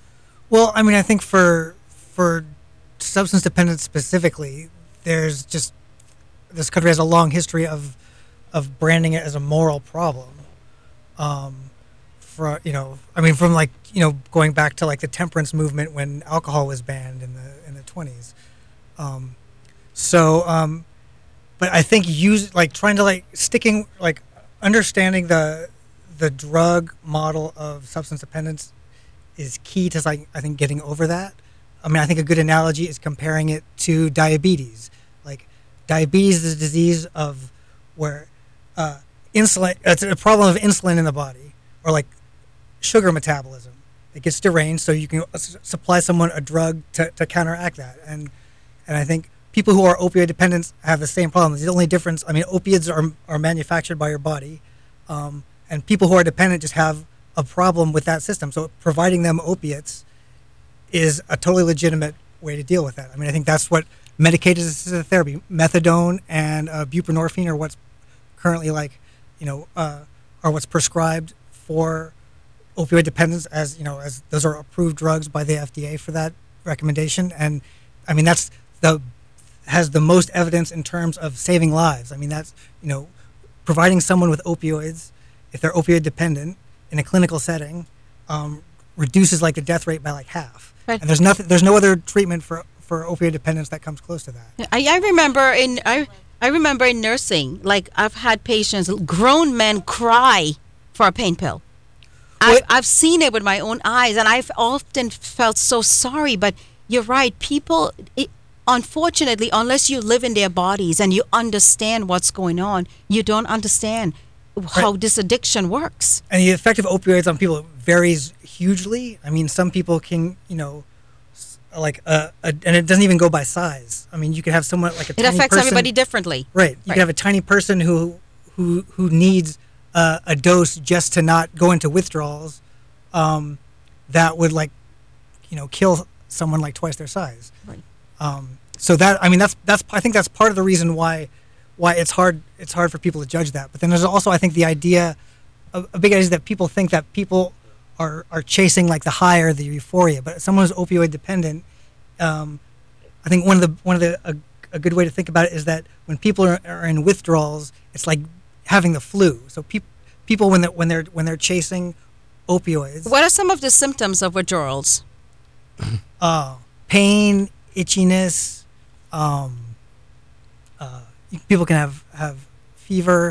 Well, I mean, I think for for substance dependence specifically, there's just this country has a long history of of branding it as a moral problem. Um, for you know, I mean, from like you know going back to like the temperance movement when alcohol was banned in the in the twenties. Um, so, um, but I think use like trying to like sticking like understanding the the drug model of substance dependence is key to like I think getting over that, I mean, I think a good analogy is comparing it to diabetes. Like, diabetes is a disease of where uh, insulin, it's a problem of insulin in the body, or like sugar metabolism. It gets deranged, so you can s- supply someone a drug to, to counteract that. And and I think people who are opioid dependents have the same problem. The only difference, I mean, opiates are are manufactured by your body, um, and people who are dependent just have a problem with that system. So providing them opiates is a totally legitimate way to deal with that. I mean, I think that's what medicated assisted therapy, methadone and uh, buprenorphine, are what's currently like, you know, uh, are what's prescribed for opioid dependence, as you know, as those are approved drugs by the F D A for that recommendation. And I mean, that's the has the most evidence in terms of saving lives. I mean, that's, you know, providing someone with opioids, if they're opioid dependent in a clinical setting, um, reduces like the death rate by like half. Right. And there's nothing, there's no other treatment for for opioid dependence that comes close to that. I, I remember in I I remember in nursing, like I've had patients, grown men cry for a pain pill. I've, What- I've seen it with my own eyes, and I've often felt so sorry. But you're right, people. It, unfortunately, unless you live in their bodies and you understand what's going on, you don't understand how this addiction works. And the effect of opioids on people varies hugely. I mean, some people can, you know, s- like, uh, a, and it doesn't even go by size. I mean, you could have someone like a It tiny affects person, everybody differently. right? You Right. could have a tiny person who who who needs uh, a dose just to not go into withdrawals, um, that would like, you know, kill someone like twice their size. Right. Um, so that, I mean, that's that's I think that's part of the reason why why it's hard it's hard for people to judge that. But then there's also, I think, the idea, a, a big idea is that people think that people are are chasing like the high or the euphoria. But someone who's opioid dependent, um, I think one of the one of the a, a good way to think about it is that when people are, are in withdrawals, it's like having the flu. So people people when they when they're when they're chasing opioids, What are some of the symptoms of withdrawals? uh, pain, itchiness, um, uh, people can have have fever.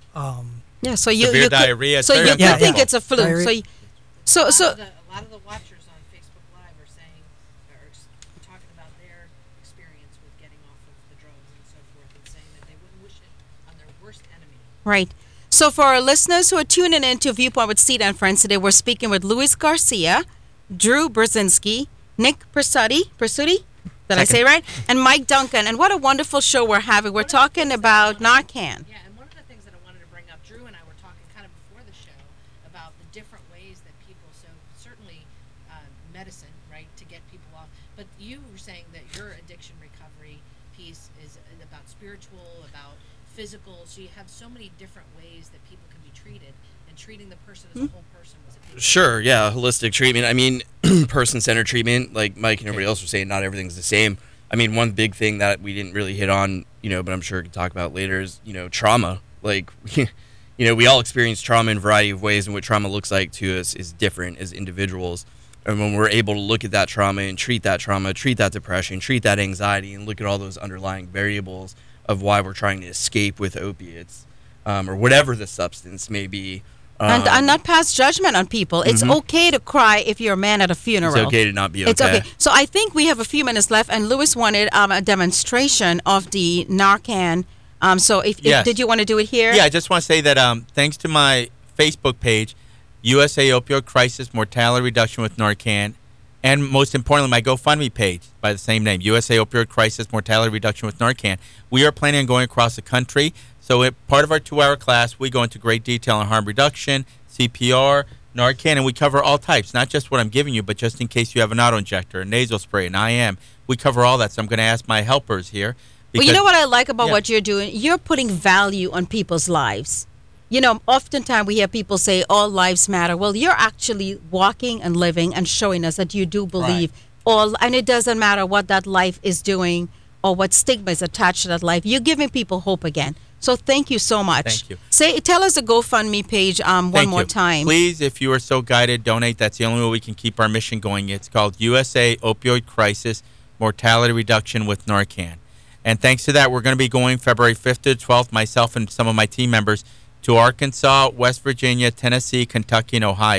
Um, Yeah, so you Severe you could- diarrhea, So it's you, very you Yeah, think yeah. it's a flu. Diarrhea. So you, so a lot so of the, a lot of the watchers on Facebook Live are saying, are ex- talking about their experience with getting off of the drugs and so forth, and saying that they wouldn't wish it on their worst enemy. Right. So for our listeners who are tuning in to Viewpoint with Steve and Friends today, we're speaking with Luis Garcia, Drew Brzezinski, Nick Persutti, Persutti, did I say right? And Mike Duncan. And what a wonderful show we're having. We're talking about Narcan. Yeah, and one of the things that I wanted to bring up, Drew and I were talking kind of before the show about the different ways that people, so certainly uh, medicine, right, to get people off. But you were saying that your addiction recovery piece is about spiritual, about physical. So you have so many different ways that people can be treated, and treating the person as a whole person was a big Sure, yeah, holistic treatment. I mean, person-centered treatment, like Mike and everybody else were saying, not everything's the same. I mean, one big thing that we didn't really hit on, you know, but I'm sure we can talk about later is, you know, trauma. Like, you know, we all experience trauma in a variety of ways, and what trauma looks like to us is different as individuals. And when we're able to look at that trauma and treat that trauma, treat that depression, treat that anxiety, and look at all those underlying variables of why we're trying to escape with opiates, um, or whatever the substance may be. And, um, and not pass judgment on people. It's Mhm. okay to cry if you're a man at a funeral. It's okay to not be okay. It's okay. So I think we have a few minutes left, and Lewis wanted um, a demonstration of the Narcan. Um, so if, if Yes. did you want to do it here? Yeah, I just want to say that um, thanks to my Facebook page, U S A Opioid Crisis Mortality Reduction with Narcan, and most importantly, my GoFundMe page by the same name, U S A Opioid Crisis Mortality Reduction with Narcan. We are planning on going across the country. So it, part of our two-hour class, we go into great detail on harm reduction, C P R, Narcan, and we cover all types, not just what I'm giving you, but just in case you have an auto-injector, a nasal spray, an I M. We cover all that. So I'm going to ask my helpers here. Well, you know what I like about Yeah. what you're doing? You're putting value on people's lives. You know, oftentimes we hear people say all lives matter. Well, you're actually walking and living and showing us that you do believe all, and it doesn't matter what that life is doing or what stigma is attached to that life. You're giving people hope again. So thank you so much. Thank you. Say, tell us the GoFundMe page um, one Thank more you. time. Please, if you are so guided, donate. That's the only way we can keep our mission going. It's called U S A Opioid Crisis Mortality Reduction with Narcan. And thanks to that, we're going to be going February fifth to twelfth, myself and some of my team members, to Arkansas, West Virginia, Tennessee, Kentucky, and Ohio.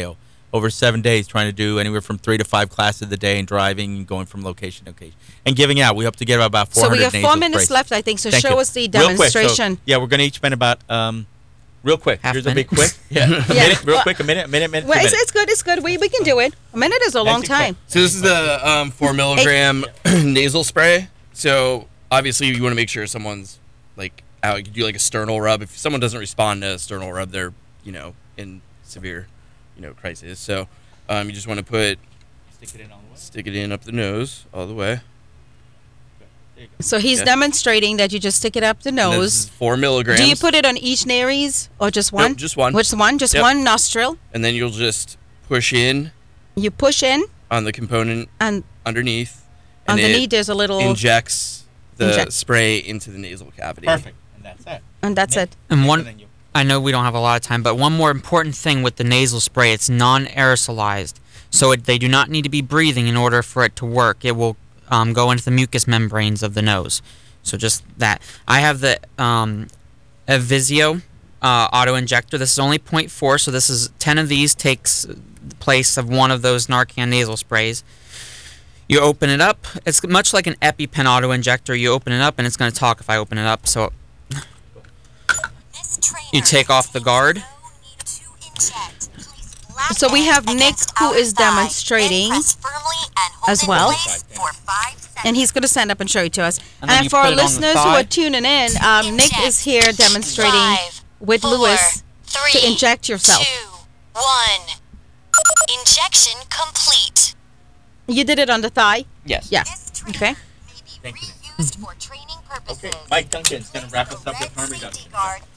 over seven days, trying to do anywhere from three to five classes a day and driving and going from location to location and giving out. We hope to get about four hundred. So we have nasal four minutes sprays. left, I think. So Thank show you. us the Real quick, so, demonstration. yeah, we're going to each spend about um, real quick. Half Here's a big minute. quick. Yeah, a Yeah. minute, real Well, quick, a minute, a minute, minute. Well, two it's, minutes. it's good. It's good. We we can do it. A minute is a long Nice and time. So this is the um, four milligram nasal spray. So obviously you want to make sure someone's like out. You could do like a sternal rub. If someone doesn't respond to a sternal rub, they're you know in severe you know crisis. So um, you just want to put Stick it in all the way. stick it in up the nose all the way. There you go. So he's Yeah. demonstrating that you just stick it up the And this nose. is four milligrams. Do you put it on each nares or just one? Nope, just one. Which one? Just Yep. one nostril. And then you'll just push in You push in, on the component and underneath. And underneath it there's a little, injects the Inject. spray into the nasal cavity. Perfect, and that's it. and that's Nick. it. And And one, then you- I know we don't have a lot of time, but one more important thing with the nasal spray, it's non-aerosolized. So it, they do not need to be breathing in order for it to work. It will um, go into the mucous membranes of the nose. So just that. I have the um, Avizio uh, auto-injector. This is only zero point four, so this is ten of these takes the place of one of those Narcan nasal sprays. You open it up. It's much like an EpiPen auto-injector. You open it up, and it's going to talk if I open it up. So you take off the guard. So we have Nick who is demonstrating as well. And he's going to stand up and show it to us. And then And, you for our put it on the listeners who thigh. are tuning in, um, Nick is here demonstrating Five, with four, Lewis three, to inject yourself. Two, one. Injection complete. You did it on the thigh? Yes. Yeah. Okay. Thank you. Reused for training purposes. Okay, Mike Duncan's going to wrap us up with harm reduction.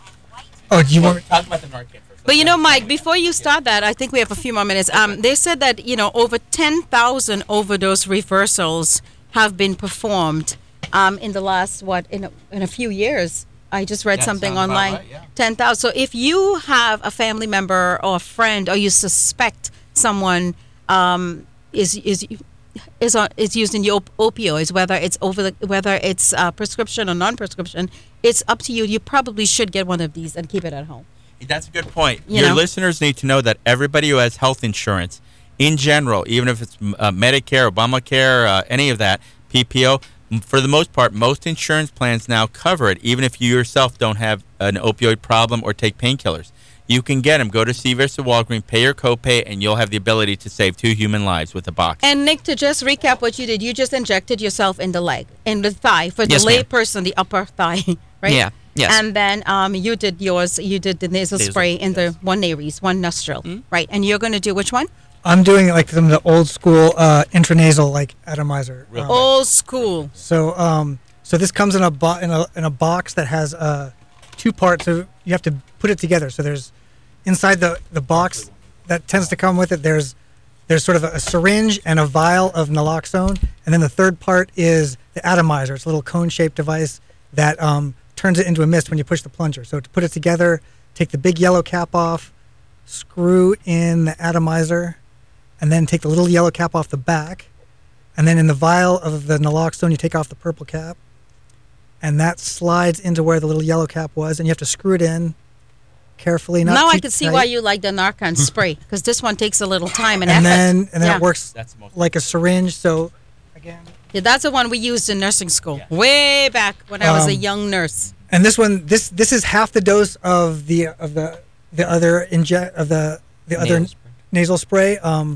Oh, do you want? Talk about the Narcan first. But you know, Mike, before you start that, I think we have a few more minutes. Um, they said that, you know, over ten thousand overdose reversals have been performed um, in the last, what, in a, in a few years. I just read That something sounds about online. right, yeah. ten thousand. So if you have a family member or a friend, or you suspect someone um, is is is on, is using the op- opioids, whether it's over the whether it's uh, prescription or non-prescription, it's up to you. You probably should get one of these and keep it at home. That's a good point. You Your know? listeners need to know that everybody who has health insurance, in general, even if it's uh, Medicare, Obamacare, uh, any of that, P P O, m- for the most part, most insurance plans now cover it, even if you yourself don't have an opioid problem or take painkillers. You can get them. Go to CVS or Walgreens, pay your copay, and you'll have the ability to save two human lives with a box. And Nick, to just recap what you did, you just injected yourself in the leg, in the thigh, for the Yes, ma'am. lay person, the upper thigh, right? Yeah, yes. And then um, you did yours, you did the nasal, Nasal, spray in the one nares, one nostril, right? And you're going to do which one? I'm doing like some of the old school uh, intranasal like atomizer. Real Um, quick. Old school. So um, so this comes in a, bo- in a in a box that has uh, two parts. So you have to put it together. So there's inside the, the box that tends to come with it. There's there's sort of a, a syringe and a vial of naloxone, and then the third part is the atomizer. It's a little cone-shaped device that um, turns it into a mist when you push the plunger. So to put it together, take the big yellow cap off, screw in the atomizer, and then take the little yellow cap off the back. And then in the vial of the naloxone, you take off the purple cap, and that slides into where the little yellow cap was, and you have to screw it in carefully. Not Now I too can see tight. why you like the Narcan spray, because this one takes a little time and, And effort. then and then Yeah. it works That's the most- like a syringe. So again, Yeah, that's the one we used in nursing school, Yeah. way back when I was a Um, young nurse. and this one, this this is half the dose of the of the the other inject of the the other Nasal spray. nasal spray. Um,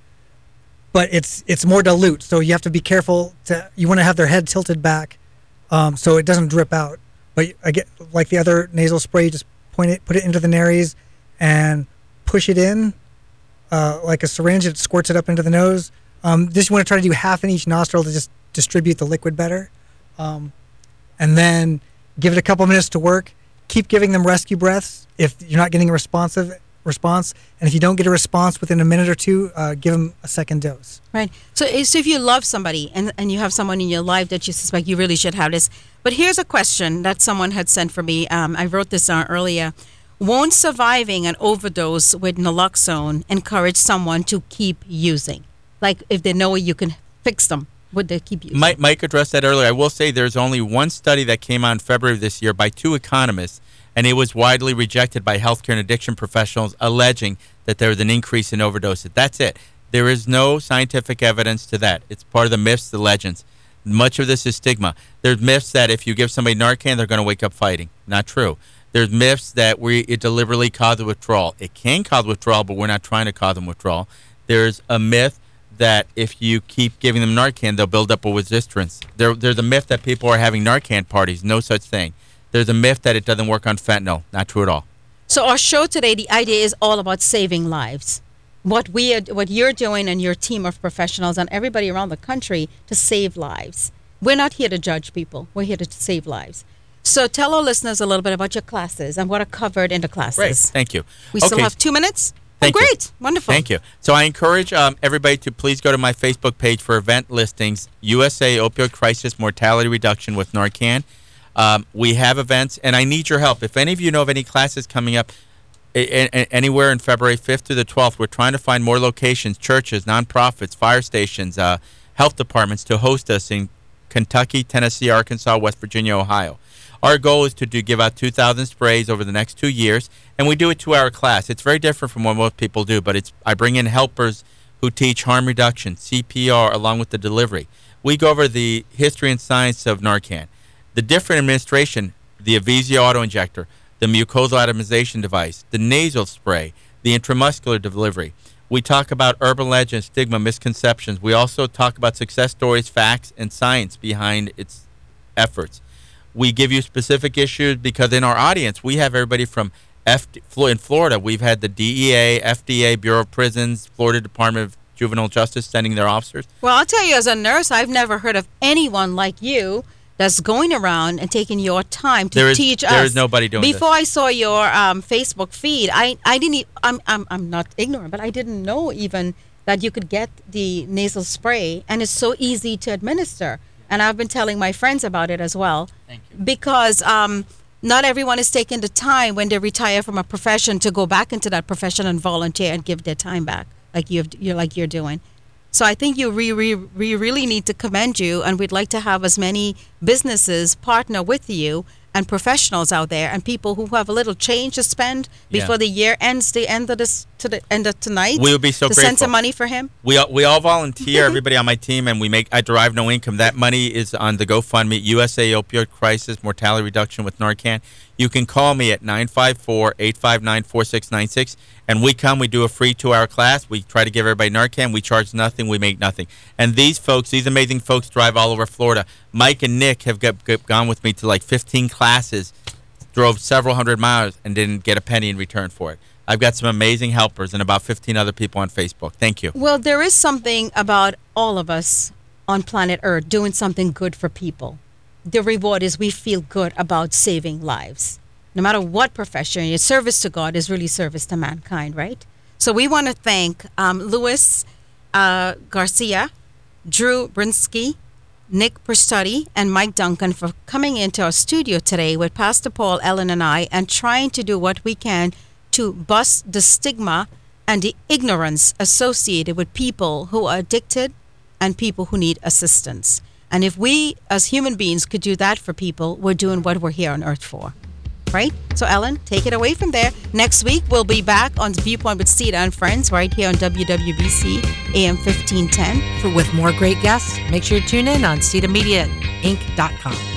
but it's it's more dilute, so you have to be careful. To you want to have their head tilted back, um, so it doesn't drip out. But I get like the other nasal spray, you just point it, put it into the nares, and push it in uh, like a syringe. It squirts it up into the nose. Um, this you want to try to do half in each nostril to just distribute the liquid better, um, and then give it a couple minutes to work. Keep giving them rescue breaths if you're not getting a responsive response, and if you don't get a response within a minute or two, uh, give them a second dose. Right. So, eh, so if you love somebody and, and you have someone in your life that you suspect you really should have this. But here's a question that someone had sent for me. Um, I wrote this down earlier. Won't surviving an overdose with naloxone encourage someone to keep using? Like if they know you can fix them, would they keep using? Mike, Mike addressed that earlier. I will say there's only one study that came out in February of this year by two economists, and it was widely rejected by healthcare and addiction professionals, alleging that there was an increase in overdoses. That's it. There is no scientific evidence to that. It's part of the myths, the legends. Much of this is stigma. There's myths that if you give somebody Narcan, they're going to wake up fighting. Not true. There's myths that we it deliberately causes withdrawal. It can cause withdrawal, but we're not trying to cause them withdrawal. There's a myth that if you keep giving them Narcan, they'll build up a resistance. There, there's a myth that people are having Narcan parties. No such thing. There's a myth that it doesn't work on fentanyl. Not true at all. So our show today, the idea is all about saving lives. What we are, what you're doing and your team of professionals and everybody around the country to save lives. We're not here to judge people. We're here to save lives. So tell our listeners a little bit about your classes and what are covered in the classes. Great. Thank you. We okay. still have two minutes. Thank oh, you. great. Wonderful. Thank you. So I encourage um, everybody to please go to my Facebook page for event listings, U S A Opioid Crisis Mortality Reduction with Narcan. Um, we have events, and I need your help. If any of you know of any classes coming up a- a- anywhere in February fifth through the twelfth, we're trying to find more locations, churches, nonprofits, fire stations, uh, health departments to host us in Kentucky, Tennessee, Arkansas, West Virginia, Ohio. Our goal is to do, give out two thousand sprays over the next two years, and we do a two-hour class. It's very different from what most people do, but it's I bring in helpers who teach harm reduction, C P R, along with the delivery. We go over the history and science of Narcan, the different administration, the Avizia auto-injector, the mucosal atomization device, the nasal spray, the intramuscular delivery. We talk about urban legends, stigma, misconceptions. We also talk about success stories, facts, and science behind its efforts. We give you specific issues because in our audience, we have everybody from F- in Florida. We've had the D E A, F D A, Bureau of Prisons, Florida Department of Juvenile Justice sending their officers. Well, I'll tell you, as a nurse, I've never heard of anyone like you that's going around and taking your time to There is- teach us. there is nobody doing this. Before I saw your um, Facebook feed, I, I didn't. e- I'm, I'm I'm not ignorant, but I didn't know even that you could get the nasal spray, and it's so easy to administer. And I've been telling my friends about it as well. Thank you. Because um, not everyone is taking the time when they retire from a profession to go back into that profession and volunteer and give their time back, like you've, you're like you're doing. So I think you re, re, we really need to commend you, and we'd like to have as many businesses partner with you and professionals out there and people who have a little change to spend Yeah. before the year ends, the end of this to the end of tonight. We would be so to send grateful. some money for him. We all, we all volunteer, everybody on my team, and we make I derive no income. That money is on the GoFundMe, U S A Opioid Crisis Mortality Reduction with Narcan. You can call me at nine five four, eight five nine, four six nine six, and we come, we do a free two-hour class. We try to give everybody Narcan. We charge nothing. We make nothing. And these folks, these amazing folks drive all over Florida. Mike and Nick have got, got, gone with me to like fifteen classes, drove several hundred miles, and didn't get a penny in return for it. I've got some amazing helpers and about fifteen other people on Facebook. Thank you. Well, there is something about all of us on planet Earth doing something good for people. The reward is we feel good about saving lives. No matter what profession, your service to God is really service to mankind, right? So we want to thank um, Louis uh, Garcia, Drew Brinsky, Nick Perstudy, and Mike Duncan for coming into our studio today with Pastor Paul, Ellen, and I, and trying to do what we can to bust the stigma and the ignorance associated with people who are addicted and people who need assistance. And if we, as human beings, could do that for people, we're doing what we're here on earth for. Right? So, Ellen, take it away from there. Next week, we'll be back on Viewpoint with Steve and Friends right here on W W B C A M fifteen ten. For with more great guests, make sure to tune in on C E T A Media Inc dot com.